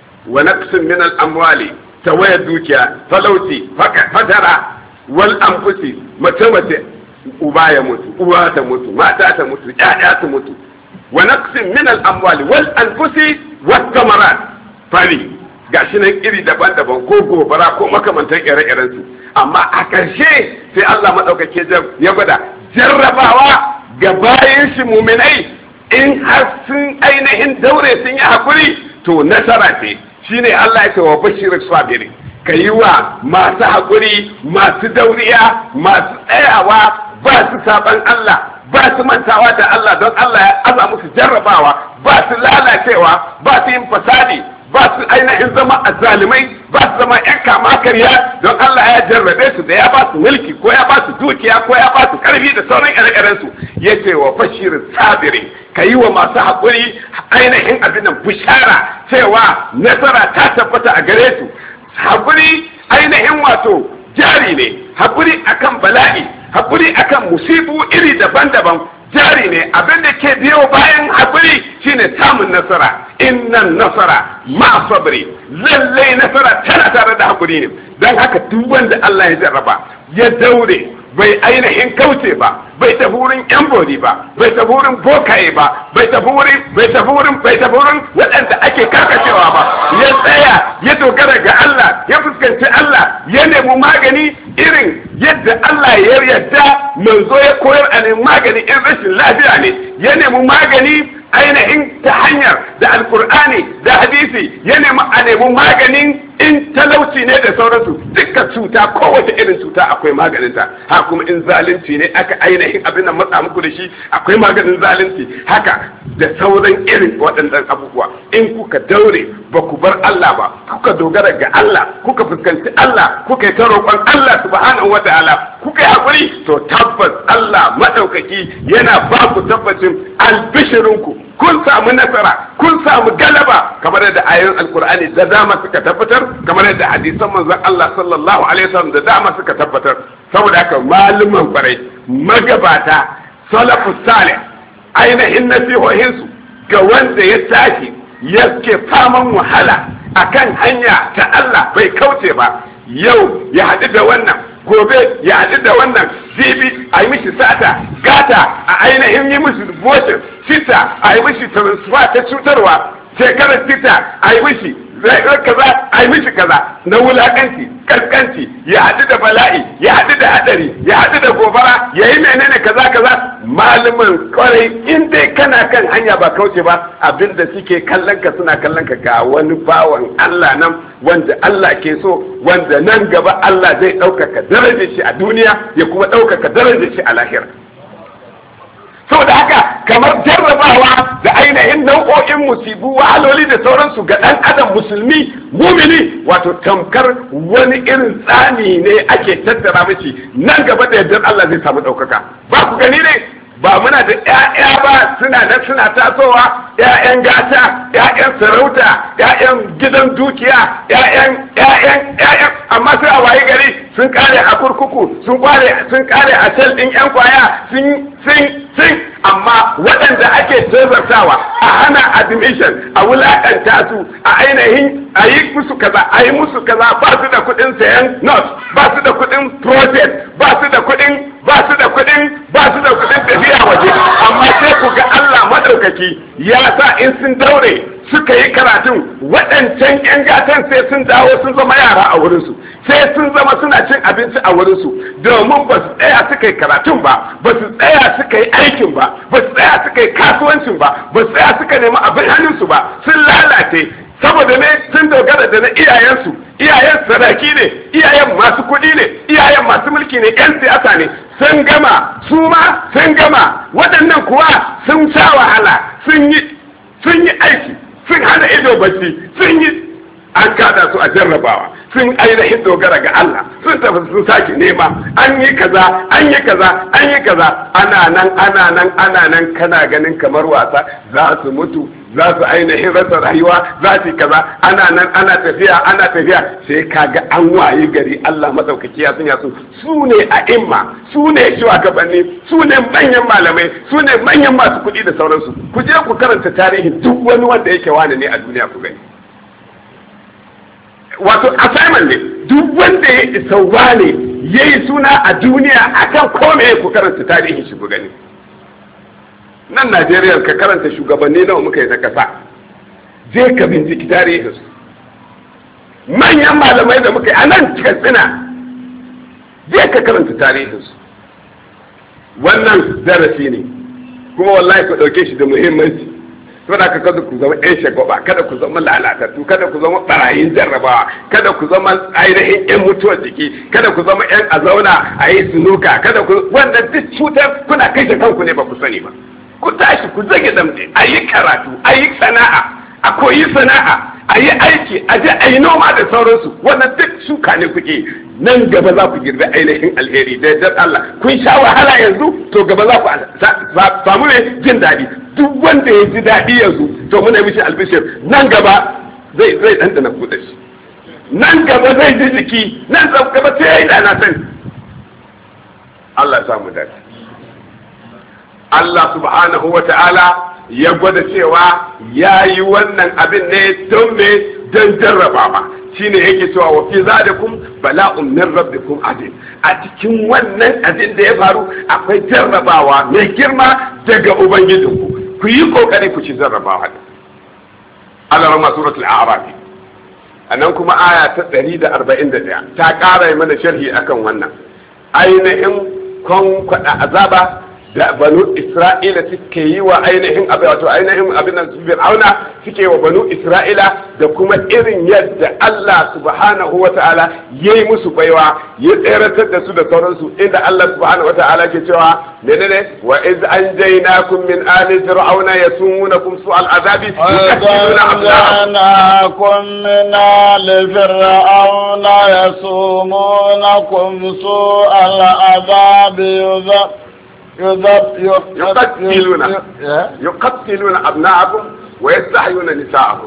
ونقص من الأموال توايا دوكيا فلوتي فترى wal anfusi, mace mace uba ya mutu, uwa ta mutu, mata ta mutu, ƴaƴa ta mutu, wa naqsin min al amwali wal anfusi wat thamarat, fari gashi nan iri daban-daban ko gobara ko makamantan ire-iren su. Amma a ƙarshe sai Allah madaukake ya gwada jarrabawa ga bayin shi mu'minai, in har sun ainihin daure sun yi hakuri to nasara ce. Shine Allah ya ce wa bashirus sabirin, ka yi wa masu haƙuri, masu dauriya, masu tsayawa, ba su saban Allah, ba su mantawa da Allah don Allah ya aza musu jarrabawa, ba su lalacewa, ba su yin fasadi, ba su ainihin zama azzalimai, ba su zama yan kama karya don Allah ya jarrabe su da ya ba su mulki ko ya ba su dukiya ko ya ba su karfi da sauran ire-iren su. Ya ce wa bashir sabiri, ka yi wa masu haƙuri ainihin abin nan bishara cewa nasara ta tabbata a gare su. Haƙuri ainihin wato jari ne, haƙuri akan bala'i, haƙuri akan musibu iri daban-daban jari ne. Abin da ke biyo bayan haƙuri shine samun nasara. Innan nasara ma sabri, lallai nasara tana tare da haƙuri ne. Don haka duk wanda Allah ya jarraba ya daure, bai ainihin kauce ba, bai tafi wurin yan bori ba, bai tafi wurin bokaye ba, bai tafi wurin bai tafi wurin bai tafi wurin waɗanda ake karkacewa ba, ya tsaya ya dogara ga Allah, ya fuskanci Allah, ya nemi magani irin yadda Allah ya yarda manzo ya koyar a nemi magani in rashin lafiya ne, ya nemi magani ainihin ta hanyar da alkur'ani da hadisi, ya nemi a nemi maganin in talauci ne da sauransu. Dukkan cuta, kowace irin cuta akwai maganinta. Ha kuma in zalunci ne aka ainihin abin nan matsa muku da shi, akwai maganin zalunci. Haka da sauran irin waɗannan abubuwa, in kuka daure ba ku bar Allah ba, kuka dogara ga Allah, kuka fuskanci Allah, kuka yi ta roƙon Allah subhanahu wa ta'ala, kuka yi haƙuri, to tabbas Allah madaukaki yana ba ku tabbacin albishirinku, kun samu nasara, kun samu galaba, kamar yadda ayoyin alkur'ani da dama suka tabbatar, kamar yadda hadisan manzon Allah sallallahu alaihi wasallam da dama suka tabbatar. Saboda haka maluman kwarai, magabata, salafus salih, ainihin nasihohinsu ga wanda ya tashi yake faman wahala akan hanya ta Allah bai kauce ba, yau ya haɗu da wannan, gobe ya haɗu da wannan, jibi a yi mishi sata, gata a ainihin yi mishi votin, sita a yi mishi transfer ta cutarwa, shekarar sita a yi mishi kaza a yi mishi kaza na wulakanci, kaskanci, ya haɗu da bala'i, ya haɗu da haɗari, ya haɗu da gobara, ya yi menene kaza kaza. Malamin kwarai in dai kana kan hanya ba kauce ba, abinda suke kallon ka suna kallon ka ga wani bawan Allah nan wanda Allah ke so, wanda nan gaba Allah zai ɗaukaka darajar shi a duniya ya kuma ɗaukaka darajar shi a lahira. Saboda haka kamar jarrabawa da ainihin nau'o'in musibu wahaloli da sauransu ga dan adam musulmi mumini wato tamkar wani irin tsani ne ake tattara mishi nan gaba da yardar Allah zai samu ɗaukaka. Ba ku gani ne ba muna da ƴaƴa ba suna nan suna tasowa ƴaƴan gata ƴaƴan sarauta ƴaƴan gidan dukiya ƴaƴan ƴaƴan ƴaƴan amma sai a wayi gari sun kare a kurkuku sun kare sun kare a sel din ƴan kwaya sun sun sun amma waɗanda ake tazartawa a hana admission a wulaƙanta su a ainihin a yi musu kaza a yi musu kaza ba su da kuɗin sayan notes ba su da kuɗin project ba su da kuɗin ba su da kuɗin ba su da kuɗin tafiya waje amma sai ku ga Allah madaukaki ya sa in sun daure suka yi karatun waɗancan 'yan gatan sai sun dawo sun zama yara a wurinsu sai sun zama suna cin abinci a wurinsu domin ba su tsaya suka yi karatun ba ba su tsaya suka yi aikin ba ba su tsaya suka yi kasuwancin ba ba su tsaya suka nemi abin hannunsu ba sun lalace saboda ne sun dogara da na iyayensu iyayen sadaki ne iyayen masu kuɗi ne iyayen masu mulki ne 'yan siyasa ne sun gama su ma sun gama waɗannan kuwa sun sha wahala sun yi sun yi aiki sun hana ido bacci sun yi an kada su a jarrabawa sun ainihin dogara ga Allah sun tafi sun sake nema an yi kaza an yi kaza an yi kaza ana nan ana nan ana nan kana ganin kamar wasa za su mutu za su ainihin rasa rayuwa za su kaza ana nan ana tafiya ana tafiya sai kaga an waye gari Allah madaukaki ya sanya su su ne a imma su ne shugabanni su ne manyan malamai su ne manyan masu kuɗi da sauransu ku je ku karanta tarihin duk wani wanda yake wani ne a duniya ku gani wato assignment ne duk wanda ya isa wane yayi suna a duniya akan kome ku karanta tarihin shi ku gani nan Najeriya ka karanta shugabanni nawa muka yi na kasa je ka binciki tarihinsu manyan malamai da muka yi a nan Katsina je ka karanta tarihinsu wannan darasi ne kuma wallahi ku ɗauke shi da muhimmanci saboda ka kada ku zama ƴan shagwaba kada ku zama lalatattu kada ku zama barayin jarrabawa kada ku zama ainihin ƴan mutuwar jiki kada ku zama ƴan a zauna a yi sunuka kada ku wanda duk cutar kuna kashe kanku ne ba ku sani ba ku tashi ku zage damtse a yi karatu a yi sana'a a koyi sana'a a yi aiki a je a yi noma da sauransu wannan duk shuka ne kuke nan gaba za ku girbi ainihin alheri da yardar Allah kun sha wahala yanzu to gaba za ku samu ne jin daɗi duk wanda ya ji daɗi yanzu to muna mishi albishir nan gaba zai zai ɗanɗana kuɗa shi nan gaba zai ji jiki nan gaba sai ya yi da na sani Allah ya samu daɗi Allah subhanahu wa ta'ala ya gwada cewa ya yi wannan abin ne don me don jarrabawa shi ne yake cewa wa fi zalikum bala'un min rabbikum azim a cikin wannan abin da ya faru akwai jarrabawa mai girma daga ubangijinku ku yi kokari ku ci jarrabawa Allah rama suratul a'raf anan kuma aya ta ɗari da arba'in da ɗaya ta ƙara mana sharhi akan wannan ainihin kon kwada azaba da banu isra'ila suke yi wa ainihin abin wato ainihin abin nan fir'auna suke wa banu isra'ila da kuma irin yadda Allah subhanahu wata'ala yayi musu baiwa ya tseratar da su da sauransu inda Allah subhanahu wata'ala ke cewa menene wa iz anjaynakum min ali fir'auna yasumunakum su'al azabi anjaynakum min ali fir'auna yasumunakum su'al azabi يقتلون يقتلون أبناءكم ويستحيون نساءكم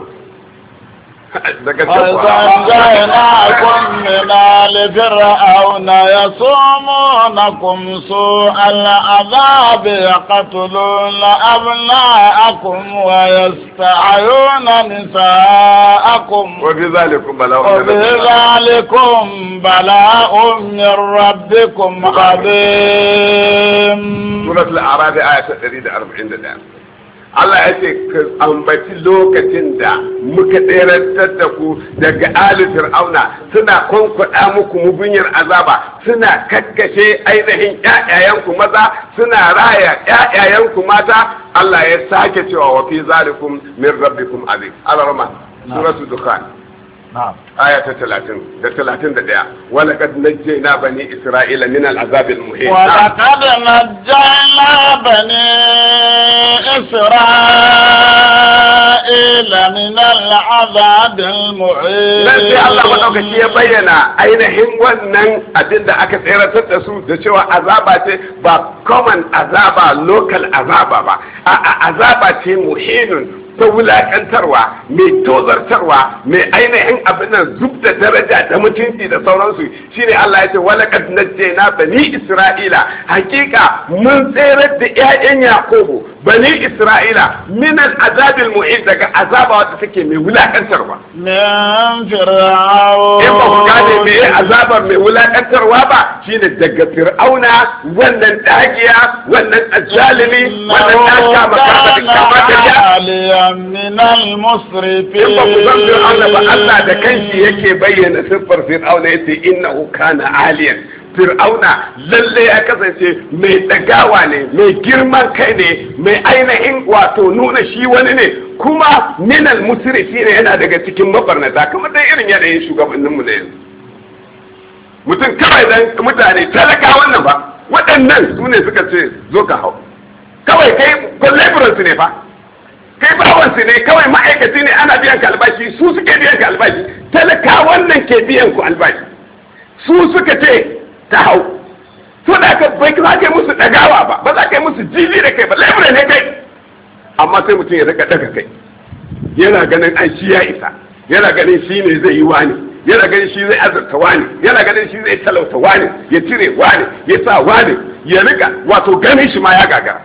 وَأَنْجَيْنَاكُمْ مِنْ آلِ فِرْعَوْنَ يَصُومُونَكُمْ سُوءَ الْعَذَابِ يَقْتُلُونَ أَبْنَاءَكُمْ وَيَسْتَحْيُونَ نِسَاءَكُمْ وفي ذلكم بلاء وفي ذلكم بلاء من ربكم عظيم. سورة الأعراف آية ثلاثين أربعين دقيقة. Allah ya ce ka ambaci lokacin da muka ɗerantar da ku daga ali fir'auna suna kwankwada muku mugunyar azaba suna kakkashe ainihin ƴaƴayenku maza suna raya ƴaƴayenku mata Allah ya sake cewa wa fi zalikum min rabbikum azim alarma suratu dukhan aya ta talatin da talatin da ɗaya walaqad najjayna bani isra'ila min al'azab al-muhin walaqad najjayna bani isra'ila min al'azab al-muhin dan sai Allah madaukaki ya bayyana ainihin wannan abin da aka tseratar da su da cewa azaba ce ba common azaba local azaba ba a azaba ce muhinun ta wulakantarwa mai tozartarwa mai ainihin abin nan zub da daraja da mutunci da sauransu shine Allah ya ce walaqad najjayna bani isra'ila hakika mun tsere da ƴaƴan yakobo bani isra'ila min al-azab al-mu'in daga azaba wata take mai wulakantarwa min fir'aun in ba ku gane me azabar mai wulakantarwa ba shine daga fir'auna wannan dagiya wannan azzalimi wannan daka maka da kamar من المسرفين in ba ku san fir'auna ba Allah da kanshi yake bayyana siffar fir'auna yace innahu kana aliyan fir'auna lalle ya kasance mai dagawa ne mai girman kai ne mai ainihin wato nuna shi wani ne kuma minal musrifi ne yana daga cikin mabarnata kamar dai irin yanayin shugabanninmu na yanzu mutum kawai dan mutane talaka wannan ba waɗannan su ne suka ce zo ka hau kawai kai collaboransu ne fa kai bawansu ne kawai ma'aikaci ne ana biyan ka albashi su suke biyan ka albashi talaka wannan ke biyan ku albashi su suka ce ta hau to da ka bai za ka yi musu dagawa ba ba za ka yi musu jili da kai ba laifin ne kai amma sai mutum ya rika daga kai yana ganin an shi ya isa yana ganin shi ne zai yi wani yana ganin shi zai azurta wani yana ganin shi zai talauta wani ya cire wani ya sa wani ya rika wato ganin shi ma ya gagara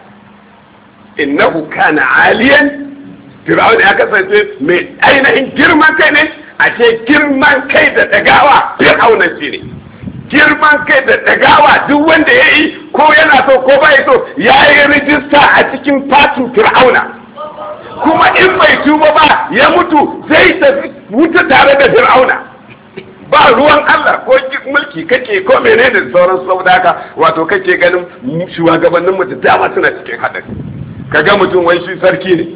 innahu kana aliyan fir'aun ya kasance mai ainihin girman kai ne a ce girman kai da dagawa fir'auna shi ne girman kai da dagawa duk wanda ya yi ko yana so ko bai so ya yi rijista a cikin fatin fir'auna kuma in bai tuba ba ya mutu zai tafi wuta tare da fir'auna ba ruwan Allah ko mulki kake ko menene da sauran saboda haka wato kake ganin shugabannin mu da dama suna cikin hadari kaga mutum wai shi sarki ne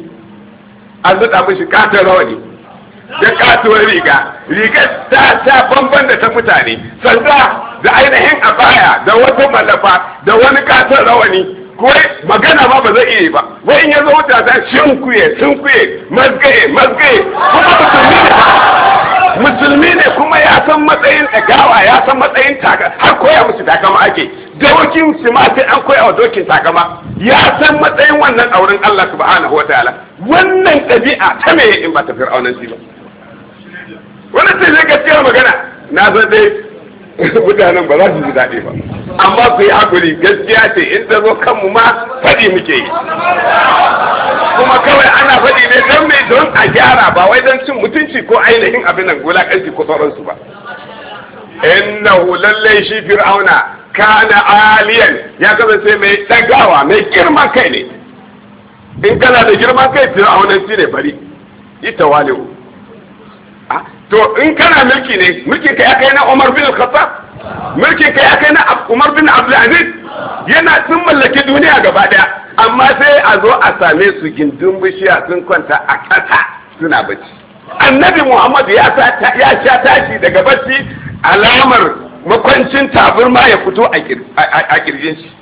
an zuɗa mishi katon rawani da katuwar riga rigar ta ta bamban da ta mutane sanda da ainihin abaya da wata malafa da wani katon rawani ko magana ma ba zai iya ba wai in ya zo wuta ta shinkuye shinkuye mazgaye mazgaye kuma musulmi ne musulmi ne kuma ya san matsayin ɗagawa ya san matsayin taka har koya musu takama ake dokin su ma sai an koya wa dokin takama ya san matsayin wannan auren Allah subhanahu wataala wannan ɗabi'a ta me in ba ta fir'aunanci ba wannan sai zai gaskiya magana na san dai mutanen ba za su ji daɗi ba amma ku yi hakuri gaskiya ce in ta zo kanmu ma faɗi muke yi kuma kawai ana faɗi ne don mai don a gyara ba wai don cin mutunci ko ainihin abin nan wulaƙanci ko sauransu ba innahu lallai shi fir'auna kana aliyan ya kasance mai ɗagawa mai girman kai ne in kana da girman kai fir'aunanci ne bari yi tawali'u to in kana mulki ne mulkin ka ya kai na Umar bin Khattab mulkin ka ya kai na Umar bin Abdul Aziz yana sun mallaki duniya gaba daya amma sai a zo a same su gindin bishiya sun kwanta a ƙasa suna bacci annabi Muhammad ya ya sha tashi daga bacci alamar makwancin taburma ya fito a kirjin shi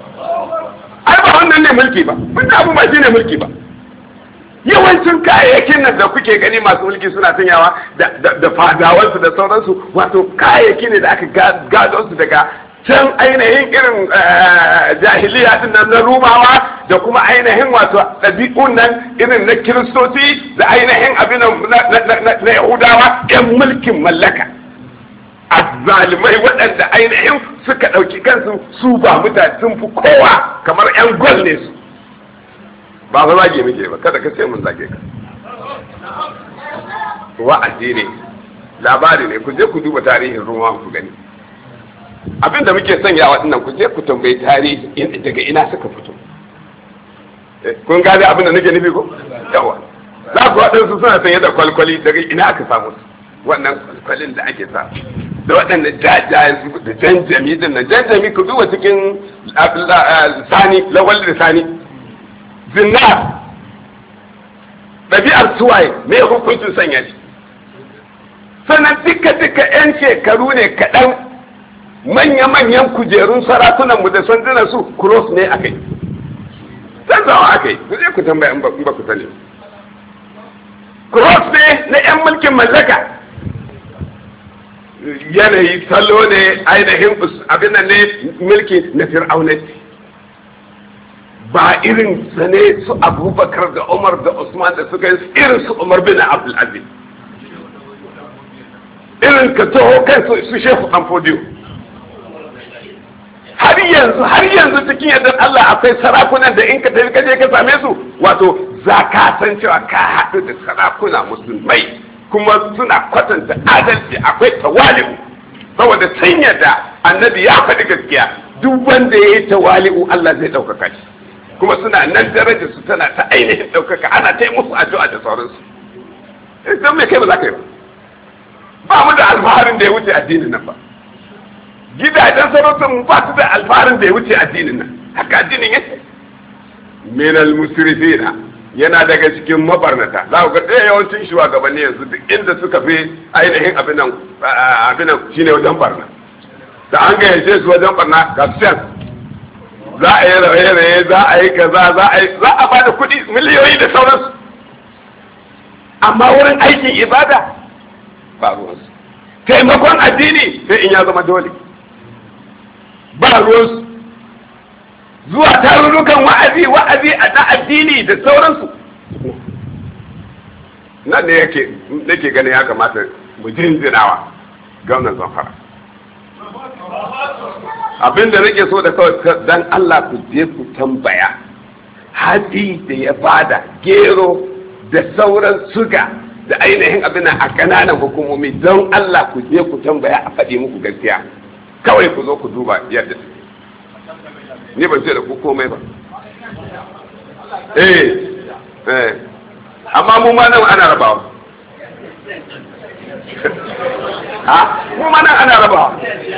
ai ba wannan ne mulki ba wannan abu ba shine mulki ba yawancin kayayyakin nan da kuke gani masu mulki suna sanyawa da fadawansu da sauransu wato kayayyaki ne da aka gado su daga can ainihin irin jahiliya din nan na rumawa da kuma ainihin wato ɗabi'un nan irin na kiristoci da ainihin abin na yahudawa yan mulkin mallaka azzalimai waɗanda ainihin suka ɗauki kansu su ba mutane sun fi kowa kamar yan gwal ne su ba ba zage muke ba kada ka ce mun zage ka wa'azi ne labari ne ku je ku duba tarihin ruwa ku gani abin da muke sanya waɗannan ku je ku tambayi tarihi daga ina suka fito kun gane abin da nake nufi ko yawa za ku waɗansu suna sanye da kwalkwali daga ina aka samu su wannan kwalkwalin da ake samu da waɗannan jajayen su da janjami din nan janjami ku duba cikin sani lawal da sani zinnar ɗabi'ar suwaye me hukuncin sanya shi sannan duka duka yan shekaru ne kaɗan manya-manyan kujerun sarakunanmu da sandunan su cross ne a kai canzawa a kai ku je ku tambaya in ba ku sani cross ne na yan mulkin mallaka yanayi salo ne ainihin abin nan ne mulki na fir'aunati ba irin sa ne su abubakar da umar da usman da suka yi irin su umar bin abdulaziz irin ka taho kai su shehu dan fodiyo har yanzu har yanzu cikin yadda Allah akwai sarakunan da in ka tafi kaje ka same su wato za ka san cewa ka haɗu da sarakuna musulmai kuma suna kwatanta adalci akwai tawali'u saboda sun yadda annabi ya faɗi gaskiya duk wanda ya yi tawali'u Allah zai ɗaukaka shi kuma suna nan darajar su tana ta ainihin ɗaukaka ana ta yi musu addu'a da sauransu don me kai ba za ka yi ba ba mu da alfaharin da ya wuce addinin nan ba gidajen sarautar mu ba su da alfaharin da ya wuce addinin nan haka addinin yake minal musrifina yana daga cikin mabarnata za ku ga ɗaya yawancin shugabanni yanzu duk inda suka fi ainihin abin nan abin nan shine wajen barna da an gayyace su wajen barna ga su za a yi raye-raye za a yi kaza za a yi za a bada kuɗi miliyoyi da sauransu amma wurin aikin ibada ba ruwansu taimakon addini sai in ya zama dole ba ruwansu zuwa tarurrukan wa'azi wa'azi a na addini da sauransu nan ne yake nake ganin ya kamata mu jinjinawa gwamnan Zamfara abinda nake so da kawai dan Allah ku je ku tambaya hatsi da ya bada gero da sauran suga da ainihin abin a kananan hukumomi don Allah ku je ku tambaya a faɗi muku gaskiya kawai ku zo ku duba yadda ni ban ce da ku komai ba eh eh amma mu ma nan ana rabawa ha mu ma nan ana rabawa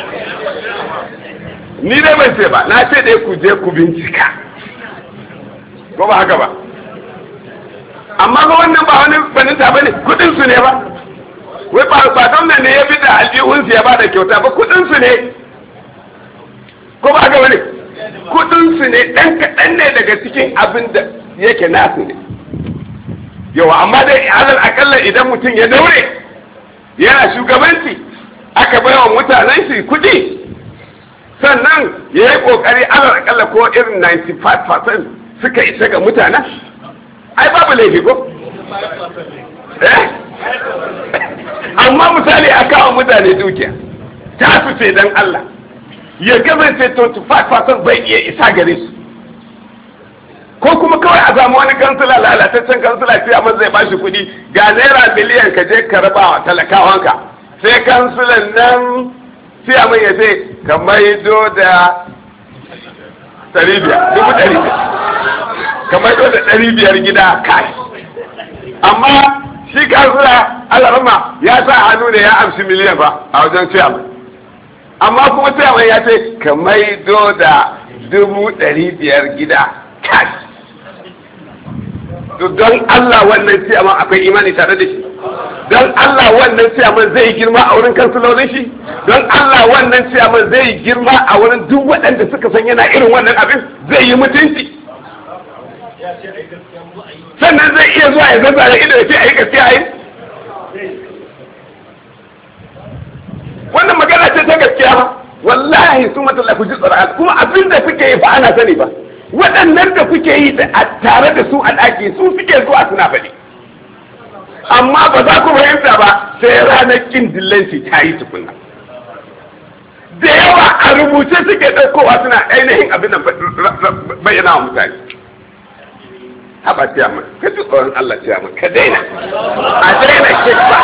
ni dai ban ce ba na ce dai ku je ku bincika ko ba haka ba amma ga wannan ba wani baninta bane kudin su ne ba wai ba ba gwamnati ne ya bi da aljihun ya ba da kyauta ba kudin su ne ko ba haka bane kudin su ne dan kadan ne daga cikin abin da yake nasu ne yawa amma dai alal akalla idan mutum ya daure yana shugabanci aka baiwa mutanen shi kudi sannan ya yi kokari alal akalla ko irin ninety-five percent suka isa ga mutanen ai babu laifi ko eh amma misali a kawo mutane dukiya ta su ce dan Allah ya kasance twenty-five percent bai iya isa gare su ko kuma kawai a samu wani kansila lalataccen kansila sai amma zai bashi kuɗi ga naira miliyan ka je ka raba wa talakawanka sai kansilan nan sai amma ya ce ka maido da ɗari biyar dubu ɗari biyar kamar da ɗari biyar gida kai amma shi kansila alarma ya sa hannu ne ya amshi miliyan ba a wajen ciyama amma kuma ciyama ya ce ka maido da dubu ɗari biyar gida kai don Allah wannan ciyama akwai imani tare da shi don Allah wannan ciyaman zai girma a wurin kansilolin shi don Allah wannan ciyaman zai girma a wurin duk waɗanda suka san yana irin wannan abin zai yi mutunci sannan zai iya zuwa ya zazzara ido ya ce a yi gaskiya a yi wannan magana ce ta gaskiya ba wallahi su matalla ku ji tsoron kuma abin da suke yi ba ana sani ba waɗannan da kuke yi tare da su a ɗaki su suke zuwa suna faɗi amma ba za ku fahimta ba sai ranar kin dillanci ta yi tukunna da yawa a rubuce suke ɗaukowa suna ainihin abin da bayyana wa mutane haba ciyama ka ji tsoron Allah ciyama ka daina a daina kekwa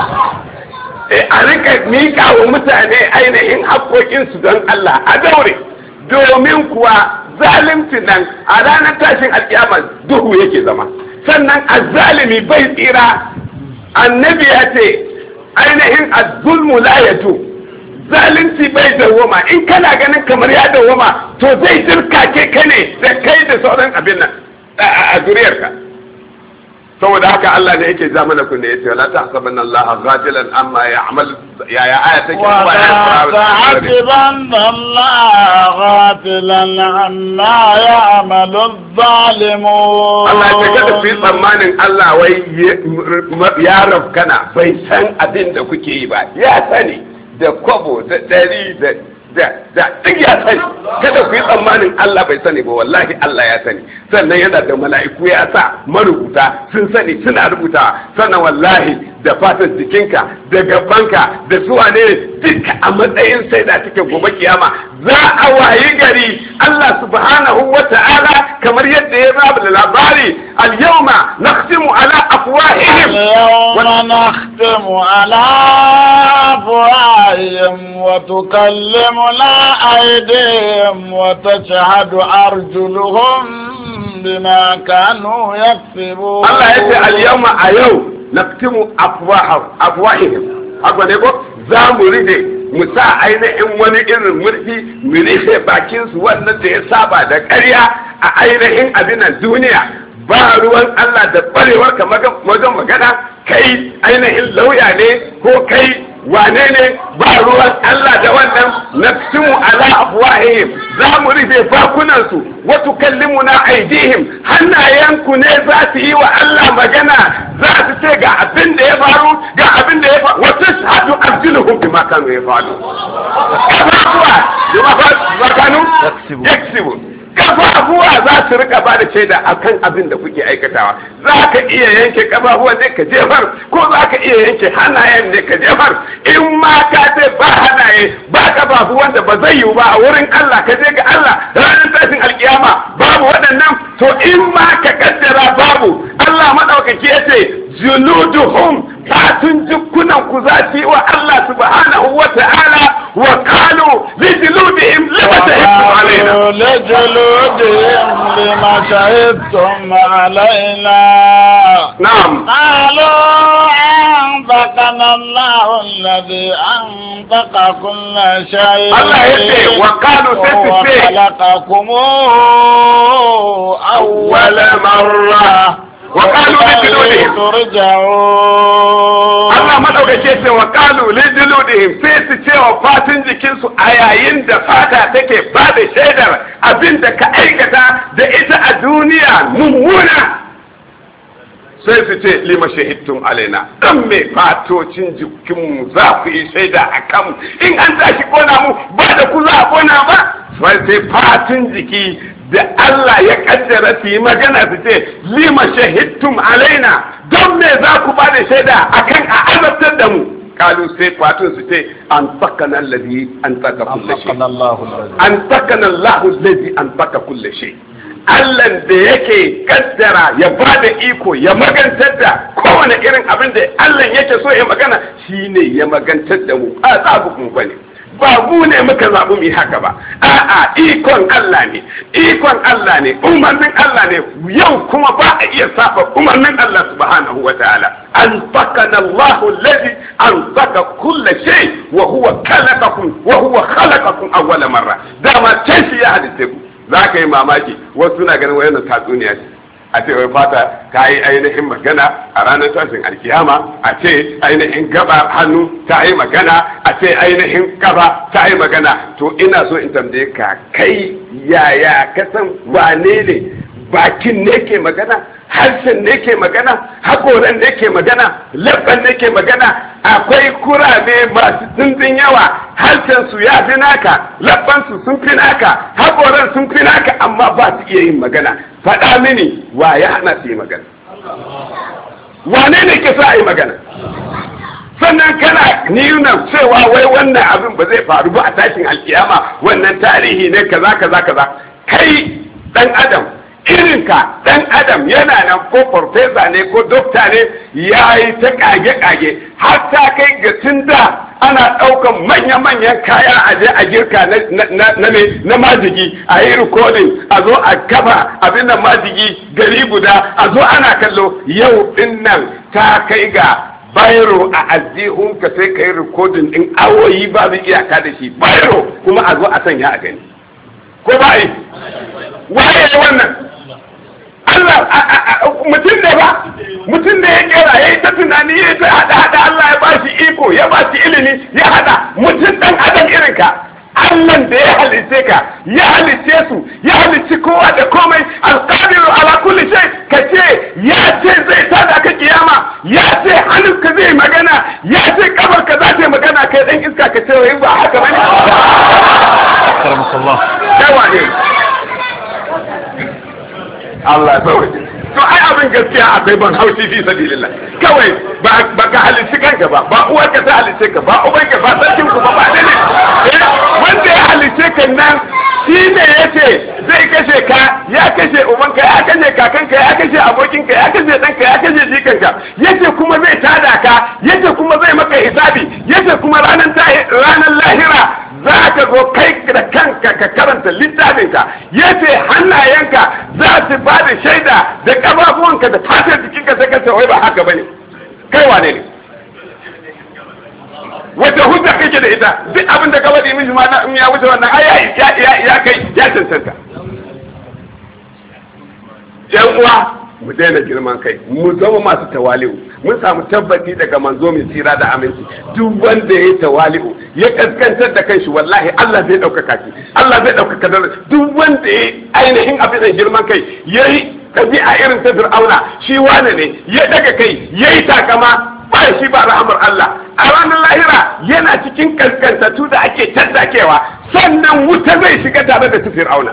a rika miƙa wa mutane ainihin haƙoƙinsu don Allah a daure domin kuwa zalimci nan a ranar tashin alƙiyama duhu yake zama sannan azzalimi bai tsira annabi ya ce ainihin azzulmu la yatu zalunci bai dawwama in kana ganin kamar ya dawwama to zai dirka ke ka ne da kai da sauran abin nan a zuriyarka saboda haka Allah ne yake ja mana kunne yace la tahsabanna Allah ghafilan amma ya'mal ya ya aya take wa la tahsabanna Allah ghafilan amma ya'malu adh-dhalimun. Allah ya kada fi tsammanin Allah wai ya rafkana bai san abin da kuke yi ba, ya sani da kwabo da dari da da da duk ya sani. Kada ku yi tsammanin Allah bai sani ba, wallahi Allah ya sani. Sannan yana da mala'iku ya sa marubuta sun sani suna rubuta. Sannan wallahi da fatan jikinka da gabanka da suwa ne duka a matsayin sai da take gobe kiyama za a wayi gari. Allah subhanahu wa ta'ala kamar yadda ya babu da labari al-yawma nakhtimu ala afwahihim al-yawma nakhtimu ala afwahihim wa tukallimuna aydihim wa tashhadu arjuluhum bima kanu yaksibun. Allah yace al-yawma a yau naktimu afwahihim, haka ne ko za mu ride mu sa ainihin wani irin murfi mu rufe bakin su wannan da ya saba da ƙarya a ainihin abinan duniya. Ba ruwan Allah da barewar ka wajen magana, kai ainihin lauya ne ko kai wane ne, ba ruwan Allah da wannan. Naktimu ala afwahihim, za mu rufe bakunan su, wa tukallimuna aydihim, hannayenku ne za su yi wa Allah magana, za su ce ga abin da ya faru ga abin da ya faru, wa tashhadu arjuluhum bima kanu yafalu. Kafafuwa bima kanu yaksibu, kafafuwa za su rika ba da shaida akan abin da kuke aikatawa. Za ka iya yanke kafafuwa ne ka jefar, ko za ka iya yanke hannayen ne ka jefar. In ma ka ce ba hannaye ba kafafu wanda ba zai yiwu ba a wurin Allah, ka je ga Allah ranar tashin alkiyama babu waɗannan, to in ma ka kaddara babu, Allah madaukaki ya ce juluduhum, fatun jikunan ku za su yi wa Allah subhanahu wa ta'ala. wa qalu li juludihim lima shahidtum alaina li juludihim lima shahidtum alaina. Na'am. Qalu anfaqana Allahu alladhi anfaqa kulla shay. Allah yace wa qalu sai su ce khalaqakum awwala marra وقالوا لجلودهم Allah madaukake ce wa qalu lijludihim, sai su ce wa fatin jikinsu a yayin da fata take ba da shaidar abin da ka aikata da ita a duniya mummuna, sai su ce lima shahidtum alaina, dan me fatocin jikinmu za ku yi shaida a kanmu, in an tashi kona mu ba da ku za a kona ba. Sai fatin jiki da Allah ya kaddara su yi magana su ce lima shahidtum alaina, don me za ku ba da shaida akan a azabtar da mu. Kalu sai fatun su ce an takana alladhi an taka kulli shay, an takana Allahu alladhi an taka kulli shay. Allah da yake kaddara ya ba da iko ya magantar da kowane irin abin da Allah yake so ya magana, shine ya magantar da mu, a tsabu mu bane. Ba mu ne muka zaɓi mu yi haka ba, a'a ikon Allah ne, ikon Allah ne, umarnin Allah ne. Yau kuma ba a iya saba umarnin Allah subhanahu wa ta'ala. An fakana Allahu alladhi an faka kulla shay wa huwa khalaqakum wa huwa khalaqakum awwala marra. Dama kai shi ya halice ku. Za ka yi mamaki, wasu na ganin wayannan tatsuniya ce. A ce wai fata ta yi ainihin magana a ranar tashin alkiyama, a ce ainihin gaba hannu ta yi magana, a ce ainihin gaba ta yi magana. To ina so in tambaye ka, kai yaya ka san wane ne bakin ne ke magana, harshen ne ke magana, hakoran ne ke magana, labban ne ke magana? Akwai kurame masu dimbin yawa, harshen su ya fi naka, labban su sun fi naka, hakoran sun fi naka, amma ba su iya yin magana. Faɗa mini wa ya hana su yi magana? Wane ne ke sa a yi magana? Sannan kana nuna cewa wai wannan abin ba zai faru ba a tashin alkiyama, wannan tarihi ne kaza kaza kaza. Kai dan adam irinka, dan adam yana nan ko farfesa ne ko dokta ne, ya yi ta kage-kage har ta kai ga tunda ana ɗaukan manya-manyan kaya a je a girka na majigi, a yi rikodin, a zo a kafa abin da majigi gari guda, a zo ana kallo. Yau din nan ta kai ga bayro a aljihunka sai ka yi rikodin ɗin awoyi babu iyaka da shi, bayro kuma a zo a sanya a gani. Ko ba yi? Waye wannan? Allah mutum da ba tunani ya ta hada hada Allah ya ba shi iko ya ba shi ilimi ya hada mutum dan adam irin ka Allah da ya halice ka ya halice su ya halici kowa da komai alqadiru ala kulli shay kace ya ce zai tada ka kiyama ya ce hannunka zai magana ya ce kabarka za ta magana kai dan iska ka ce wai ba haka bane karamakallah yawa ne Allah ya sauke to ai abin gaskiya akwai ban haushi fi sabilillah kawai ba ba ka halice kanka ba ba uwar ka ta halice ka ba uban ka ba sarkin ku ba ba ne wanda ya halice ka nan shi ne yace zai kashe ka ya kashe ubanka ya kashe kakanka ya kashe abokinka ya kashe danka ya kashe jikanka yace kuma zai tada ka yace kuma zai maka hisabi yace kuma ranar ranar lahira za ka zo kai da kanka ka karanta littafinka yace hannayenka za su ba da shaida da kafafuwanka da fatar jikinka sai ka ce wai ba haka bane kai wane ne wata hujja kake da ita duk abin da ka faɗi miji ma in ya wuce wannan ai ya ya ya kai ya cancanta yan uwa mu daina girman kai mu zama masu tawali'u mun samu tabbaci daga manzo mai tsira da aminci duk wanda ya tawali'u ya kaskantar da kanshi wallahi Allah zai ɗaukaka shi Allah zai ɗaukaka da duk wanda ya ainihin abin da girman kai yayi ɗabi'a irin ta Fir'auna shi wane ne ya daga kai yayi takama ba shi ba rahamar Allah a ranar lahira yana cikin kaskantatu da ake tattakewa sannan wuta zai shiga tare da su Fir'auna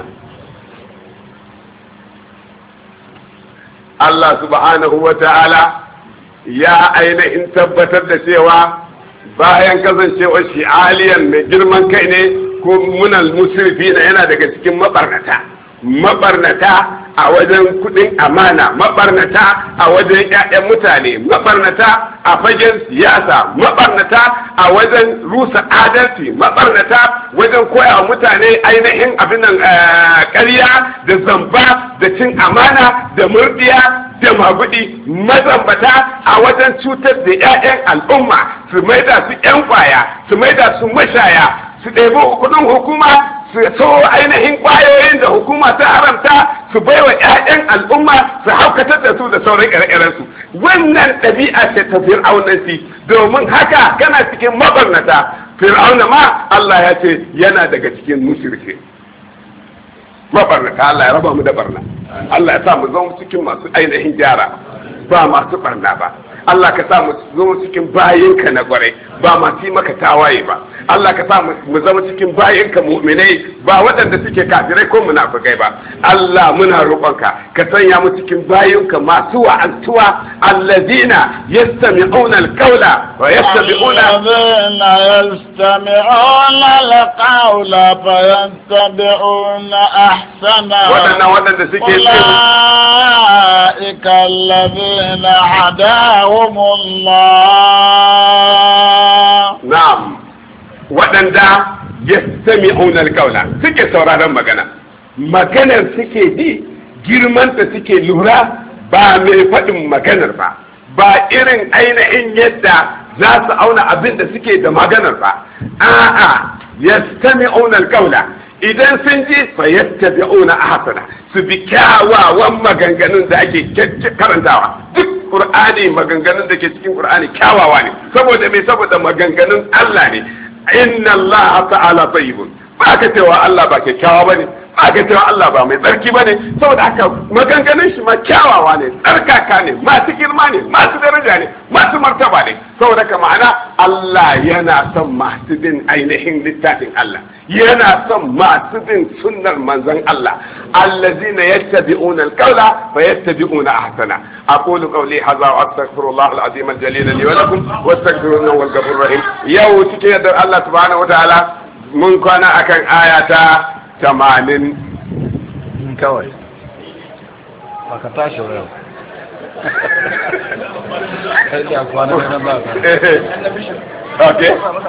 Allah subhanahu wa ta'ala ya ainihin tabbatar da cewa bayan kasancewa shi aliyan mai girman kai ne ko munal musrifi na yana daga cikin mabarnata mabarnata a wajen kudin amana mabarnata a wajen ƴaƴan mutane mabarnata a fagen siyasa mabarnata a wajen rusa adalci mabarnata wajen koya mutane ainihin abin nan ƙarya da zamba da cin amana da murdiya da magudi mazambata a wajen cutar da ƴaƴan al'umma su maida su ƴan kwaya su maida su mashaya su ɗebi kudin hukuma su so ainihin kwayoyin da hukuma ta haramta su baiwa ƴaƴan al'umma su haukatar da su da sauran ire-iren su wannan ɗabi'a ce ta fir'aunanci domin haka kana cikin mabarnata fir'auna ma Allah ya ce yana daga cikin mushrike mabarnata Allah ya raba mu da barna Allah ya sa mu zama cikin masu ainihin gyara ba masu barna ba Allah ka sa mu zama cikin bayinka na kwarai ba masu maka tawaye ba Allah ka sa mu zama cikin bayinka mu'minai ba waɗanda suke kafirai ko munafikai ba Allah muna roƙonka ka sanya mu cikin bayinka masu wa'antuwa allazina yastami'una alqawla wa yattabi'una allazina yastami'una alqawla fa yattabi'una ahsana waɗannan waɗanda suke ulaika allazina hadahum Allah na'am waɗanda ya sami aunar kaula suke sauraron magana maganar suke bi girmanta suke lura ba mai faɗin maganar ba ba irin ainihin yadda za su auna abin da suke da maganar ba a'a ya sami aunar kaula idan sun ji fa yattabi'una ahsana su bi kyawawan maganganun da ake karantawa duk Qur'ani maganganun da ke cikin Qur'ani kyawawa ne saboda me saboda maganganun Allah ne inna Allah ta'ala tayyibun ba ka cewa Allah ba kyakkyawa bane ba ka cewa Allah ba mai tsarki bane saboda haka maganganun shi ma kyawawa ne tsarkaka ne masu girma ne masu daraja ne masu martaba ne saboda haka ma'ana Allah yana son masu bin ainihin littafin Allah yana son masu bin sunnar manzon Allah allazina yattabi'una al-qawla fa yattabi'una ahsana aqulu qawli hadha wa astaghfirullah al-azim al-jalil li wa lakum wastaghfiruhu wal ghafurur rahim yau cikin yadda Allah subhanahu wa ta'ala mun kwana akan aya ta tamanin kawai baka tashi yau okay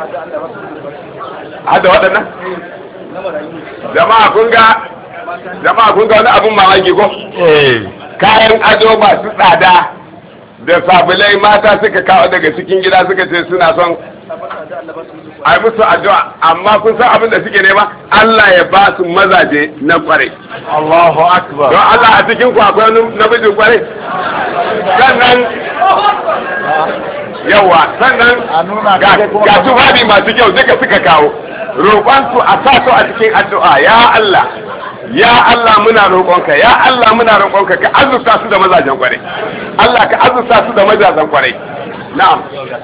hada waɗannan jama'a kun ga jama'a kun ga wani abun mamaki ko kayan ado masu tsada da sabulai mata suka kawo daga cikin gida suka ce suna son ai musu addu'a amma kun san abin da suke nema Allah ya ba su mazaje na kware Allahu akbar don Allah a cikin ku akwai wani namijin kware sannan yawa sannan ga tufafi masu kyau duka suka kawo roƙonsu a sa su a cikin addu'a. Ya Allah ya Allah muna roƙonka ya Allah muna roƙonka ka azurta su da mazajen kwarai. Allah ka azurta su da mazajen kwarai. Na'am.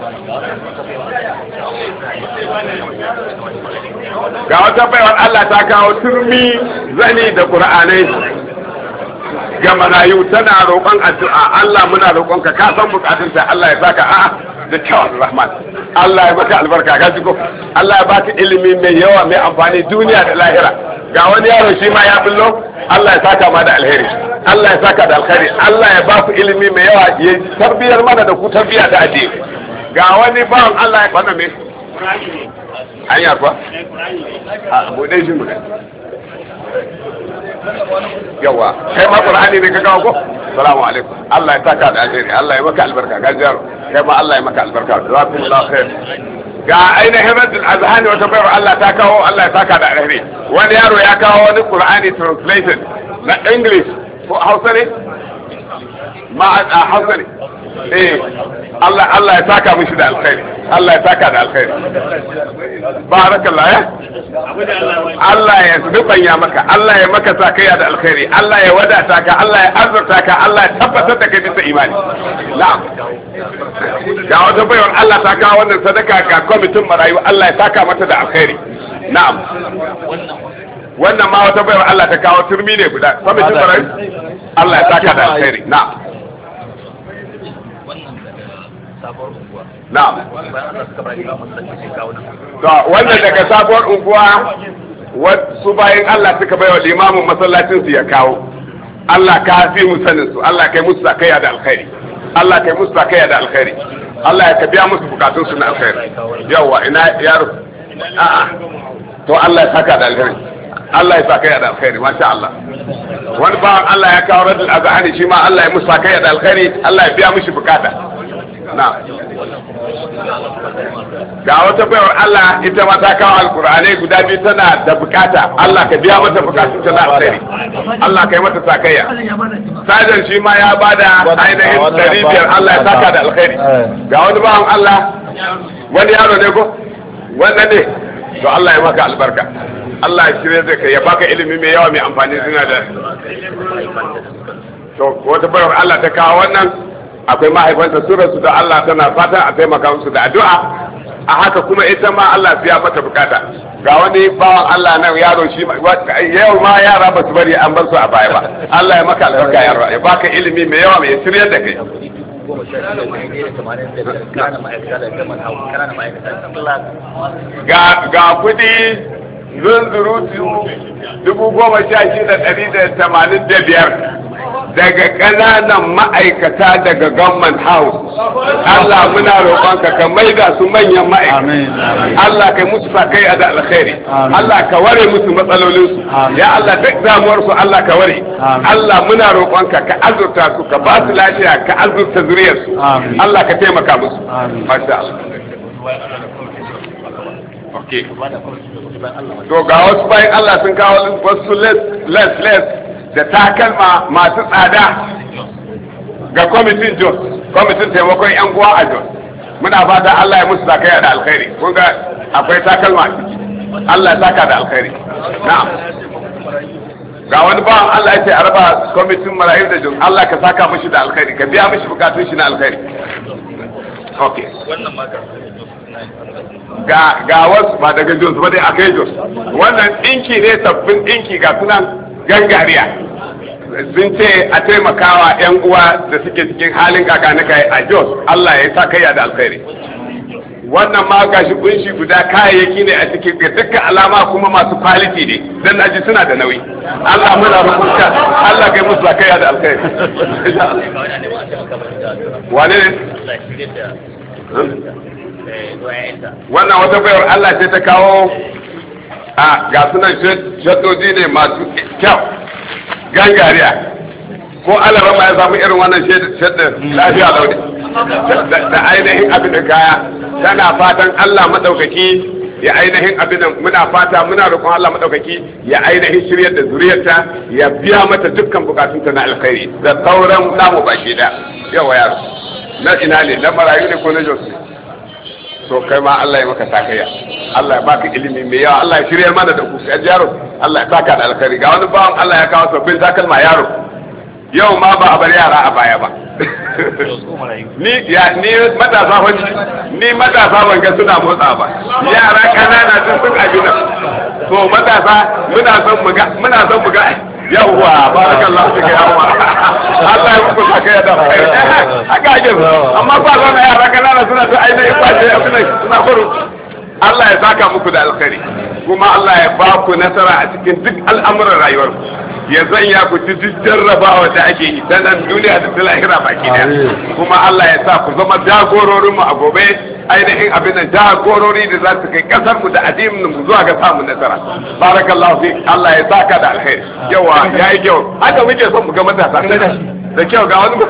Ga wata baiwar Allah ta kawo turmi zani da Qur'anai ga marayu tana roƙon addu'a. Allah muna roƙonka ka san bukatunta. Allah ya saka a'a da kyawun rahman. Allah ya baka albarka ga jiko. Allah ya baka ilimi mai yawa mai amfani duniya da lahira. Ga wani yaro shi ma ya billo. Allah ya saka ma da alheri. Allah ya saka da alheri. Allah ya ba ku ilimi mai yawa ya tarbiyar mana da ku tarbiya da addini. Ga wani bawan Allah ya kwana me anya kuwa a bude shi mu yawa kai ma Qur'ani ne ka kawo ko assalamu alaikum. Allah ya saka da alheri. Allah ya maka albarka ga jaro kai ma Allah ya maka albarka jazakumullahu khair. Ga ainihin raddul azhani wata bayar Allah ta kawo. Allah ya saka da alheri. Wani yaro ya kawo wani Qur'ani translation na English ko Hausa ne ma a Hausa ne eh Allah Allah ya saka mishi da alkhairi. Allah ya saka da alkhairi. Barakallah ya Allah ya zubanya maka. Allah ya maka sakaya da alkhairi. Allah ya wadata ka. Allah ya azurta ka. Allah ya tabbatar da kai bisa imani. Na'am. Ga wata bayar Allah ta kawo wannan sadaka ga kwamitin marayu. Allah ya saka mata da alkhairi. Na'am. Wannan ma wata bayar Allah ta kawo turmi ne guda kwamitin marayu. Allah ya saka da alkhairi. Na'am. Na'am. To wannan daga sabuwar unguwa wasu bayan Allah suka baiwa limamin masallacin su ya kawo. Allah ka fi mu sanin su. Allah kai musu sakaya da alkhairi. Allah kai musu sakaya da alkhairi. Allah ya biya musu bukatun su na alkhairi. Yawa ina yaro. A'a. To Allah ya saka da alkhairi. Allah ya sakaya da alkhairi. Masha Allah. Wani bawan Allah ya kawo radul azhani shi ma Allah ya musu sakaya da alkhairi. Allah ya biya mishi bukata. Na ga wata bayar Allah ita ma ta kawo alkur'anai guda biyu tana da bukata. Allah ka biya mata bukatun ta na alkhairi. Allah ka yi mata sakayya. Sajan shi ma ya bada ainihin dari biyar. Allah ya saka da alkhairi. Ga wani bawan Allah wani yaro ne ko wannan ne to Allah ya maka albarka. Allah ya shirye da kai ya baka ilimi mai yawa mai amfani suna da to wata bayar Allah ta kawo wannan. Akwai mahaifanta surarsu da Allah tana fata a taimaka musu da addu'a. A haka kuma ita ma Allah ya mata bukata. Ga wani bawan Allah nan yaro shi yau ma yara ba su bari an bar su a baya ba. Allah ya maka albarka yaro ya baka ilimi mai yawa mai shiryar da kai. Ga ga kudi zunzurutu dubu goma sha shida ɗari da tamanin da biyar daga ƙananan ma'aikata daga government house. Allah muna roƙonka ka maida su manyan ma'aikata. Allah kai musu sakayya da alkhairi. Allah ka ware musu matsalolinsu. Ya Allah duk damuwarsu Allah ka ware. Allah muna roƙonka ka azurta su ka ba su lafiya ka azurta zuriyarsu. Allah ka taimaka musu. Masha Allah. Okay. To ga wasu bayan Allah sun kawo wasu les les da takalma masu tsada ga kwamitin Jos, kwamitin taimakon yan uwa a Jos. Muna fata Allah ya musu sakaya da alkhairi. Kun ga akwai takalma Allah ya saka da alkhairi. Na'am. Ga wani bawan Allah ya ce a raba kwamitin marayu da Jos. Allah ka saka mishi da alkhairi, ka biya mishi bukatun shi na alkhairi. Okay. Wannan ma ga ga wasu ba daga Jos ba dai akai Jos. Wannan dinki ne sabbin dinki ga sunan gangariya. Sun ce a taimakawa yan uwa da suke cikin halin kakanika a Jos. Allah ya sa kai da alkhairi. Wannan ma gashi kunshi guda kayayyaki ne a cikin dukkan alama kuma masu quality ne dan naji suna da nauyi. Allah muna rubuta Allah kai musu kai da alkhairi. Wane ne? Wannan wata bayar Allah ce ta kawo a ga sunan shaddoji ne masu kyau gangariya ko Allah ma ya samu irin wannan shaddar lafiya launi da ainihin abin da kaya tana fatan Allah madaukaki ya ainihin abin da muna fata muna roƙon Allah madaukaki ya ainihin shiryar da zuriyarta ya biya mata dukkan bukatunta na alkhairi da sauran namu bashi da yawa yaro na ina ne na marayu ne ko na jos ne to kai ma Allah ya maka sakaya Allah ya baka ilimi mai yawa Allah ya shirya mana da ku ya yaro Allah ya saka da alkhairi ga wani bawan Allah ya kawo sabbin takalma yaro yau ma ba a bar yara a baya ba ni ya ni matasa wani ni matasa ban ga suna motsa ba yara kanana sun sun abina to matasa muna son mu ga muna son mu ga yawwa barakallahu fika yawwa Allah ya muku sakaya da alkhairi haka ake amma ba zan yara kanana suna ta ainihin kwace abin suna furu Allah ya saka muku da alkhairi kuma Allah ya ba ku nasara a cikin duk al'amuran rayuwarku ya zanya ku ci duk jarrabawa da ake yi ta nan duniya da ta lahira baki daya kuma Allah ya sa ku zama jagororin mu a gobe ainihin abin da jagorori da za su kai kasar mu da addinin mu zuwa ga samun nasara barakallahu fi Allah ya saka da alkhairi yawa yayi kyau haka muke son mu ga matasa da kyau ga wani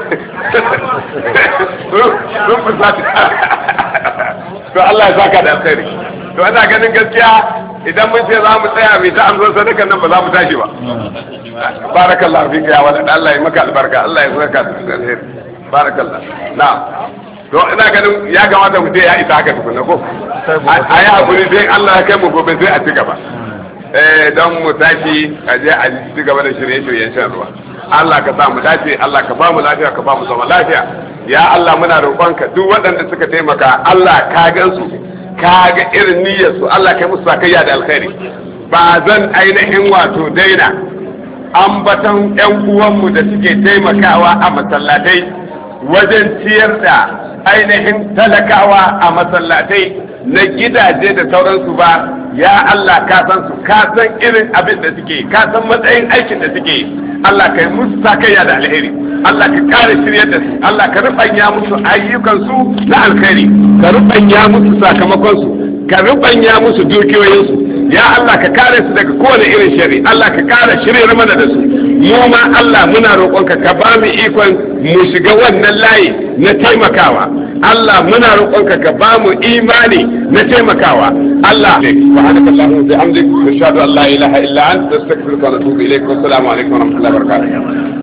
sun fusata to Allah ya saka da alkhairi to ana ganin gaskiya idan mun ce za mu tsaya mai ta amsar sadakan nan ba za mu tashi ba barakallahu fika ya wala Allah ya maka albarka Allah ya saka da alkhairi barakallahu na'am to ina ganin ya kamata mu je ya isa haka tukunna ko a yi hakuri sai Allah ya kai mu gobe sai a ci gaba eh don mu tashi a je a ci gaba da shirye-shiryen shan ruwa Allah ka sa mu dace Allah ka ba mu lafiya ka ba mu zama lafiya ya Allah muna roƙonka duk waɗanda suka taimaka Allah ka gansu ka ga irin niyyar su Allah kai musu sakayya da alkhairi ba zan ainihin wato daina ambatan ƴan uwanmu da suke taimakawa a masallatai wajen ciyar da ainihin talakawa a masallatai na gidaje da sauransu ba ya Allah ka san su ka san irin abin da suke ka san matsayin aikin da suke Allah kai musu sakayya da alheri Allah ka kare shiryar da su Allah ka rubanya musu ayyukan su na alkhairi ka rubanya musu sakamakon su ka rubanya musu dukiyoyin su ya Allah ka kare su daga kowane irin shari Allah ka kare shiryar mana da su mu ma Allah muna roƙonka ka ba mu ikon mu shiga wannan layi na taimakawa Allah muna roƙonka ka ba mu imani na taimakawa Allah subhanallahi wa bihamdihi ashhadu an la ilaha illa anta astaghfiruka wa atubu ilaik wa assalamu alaikum wa rahmatullahi wa barakatuh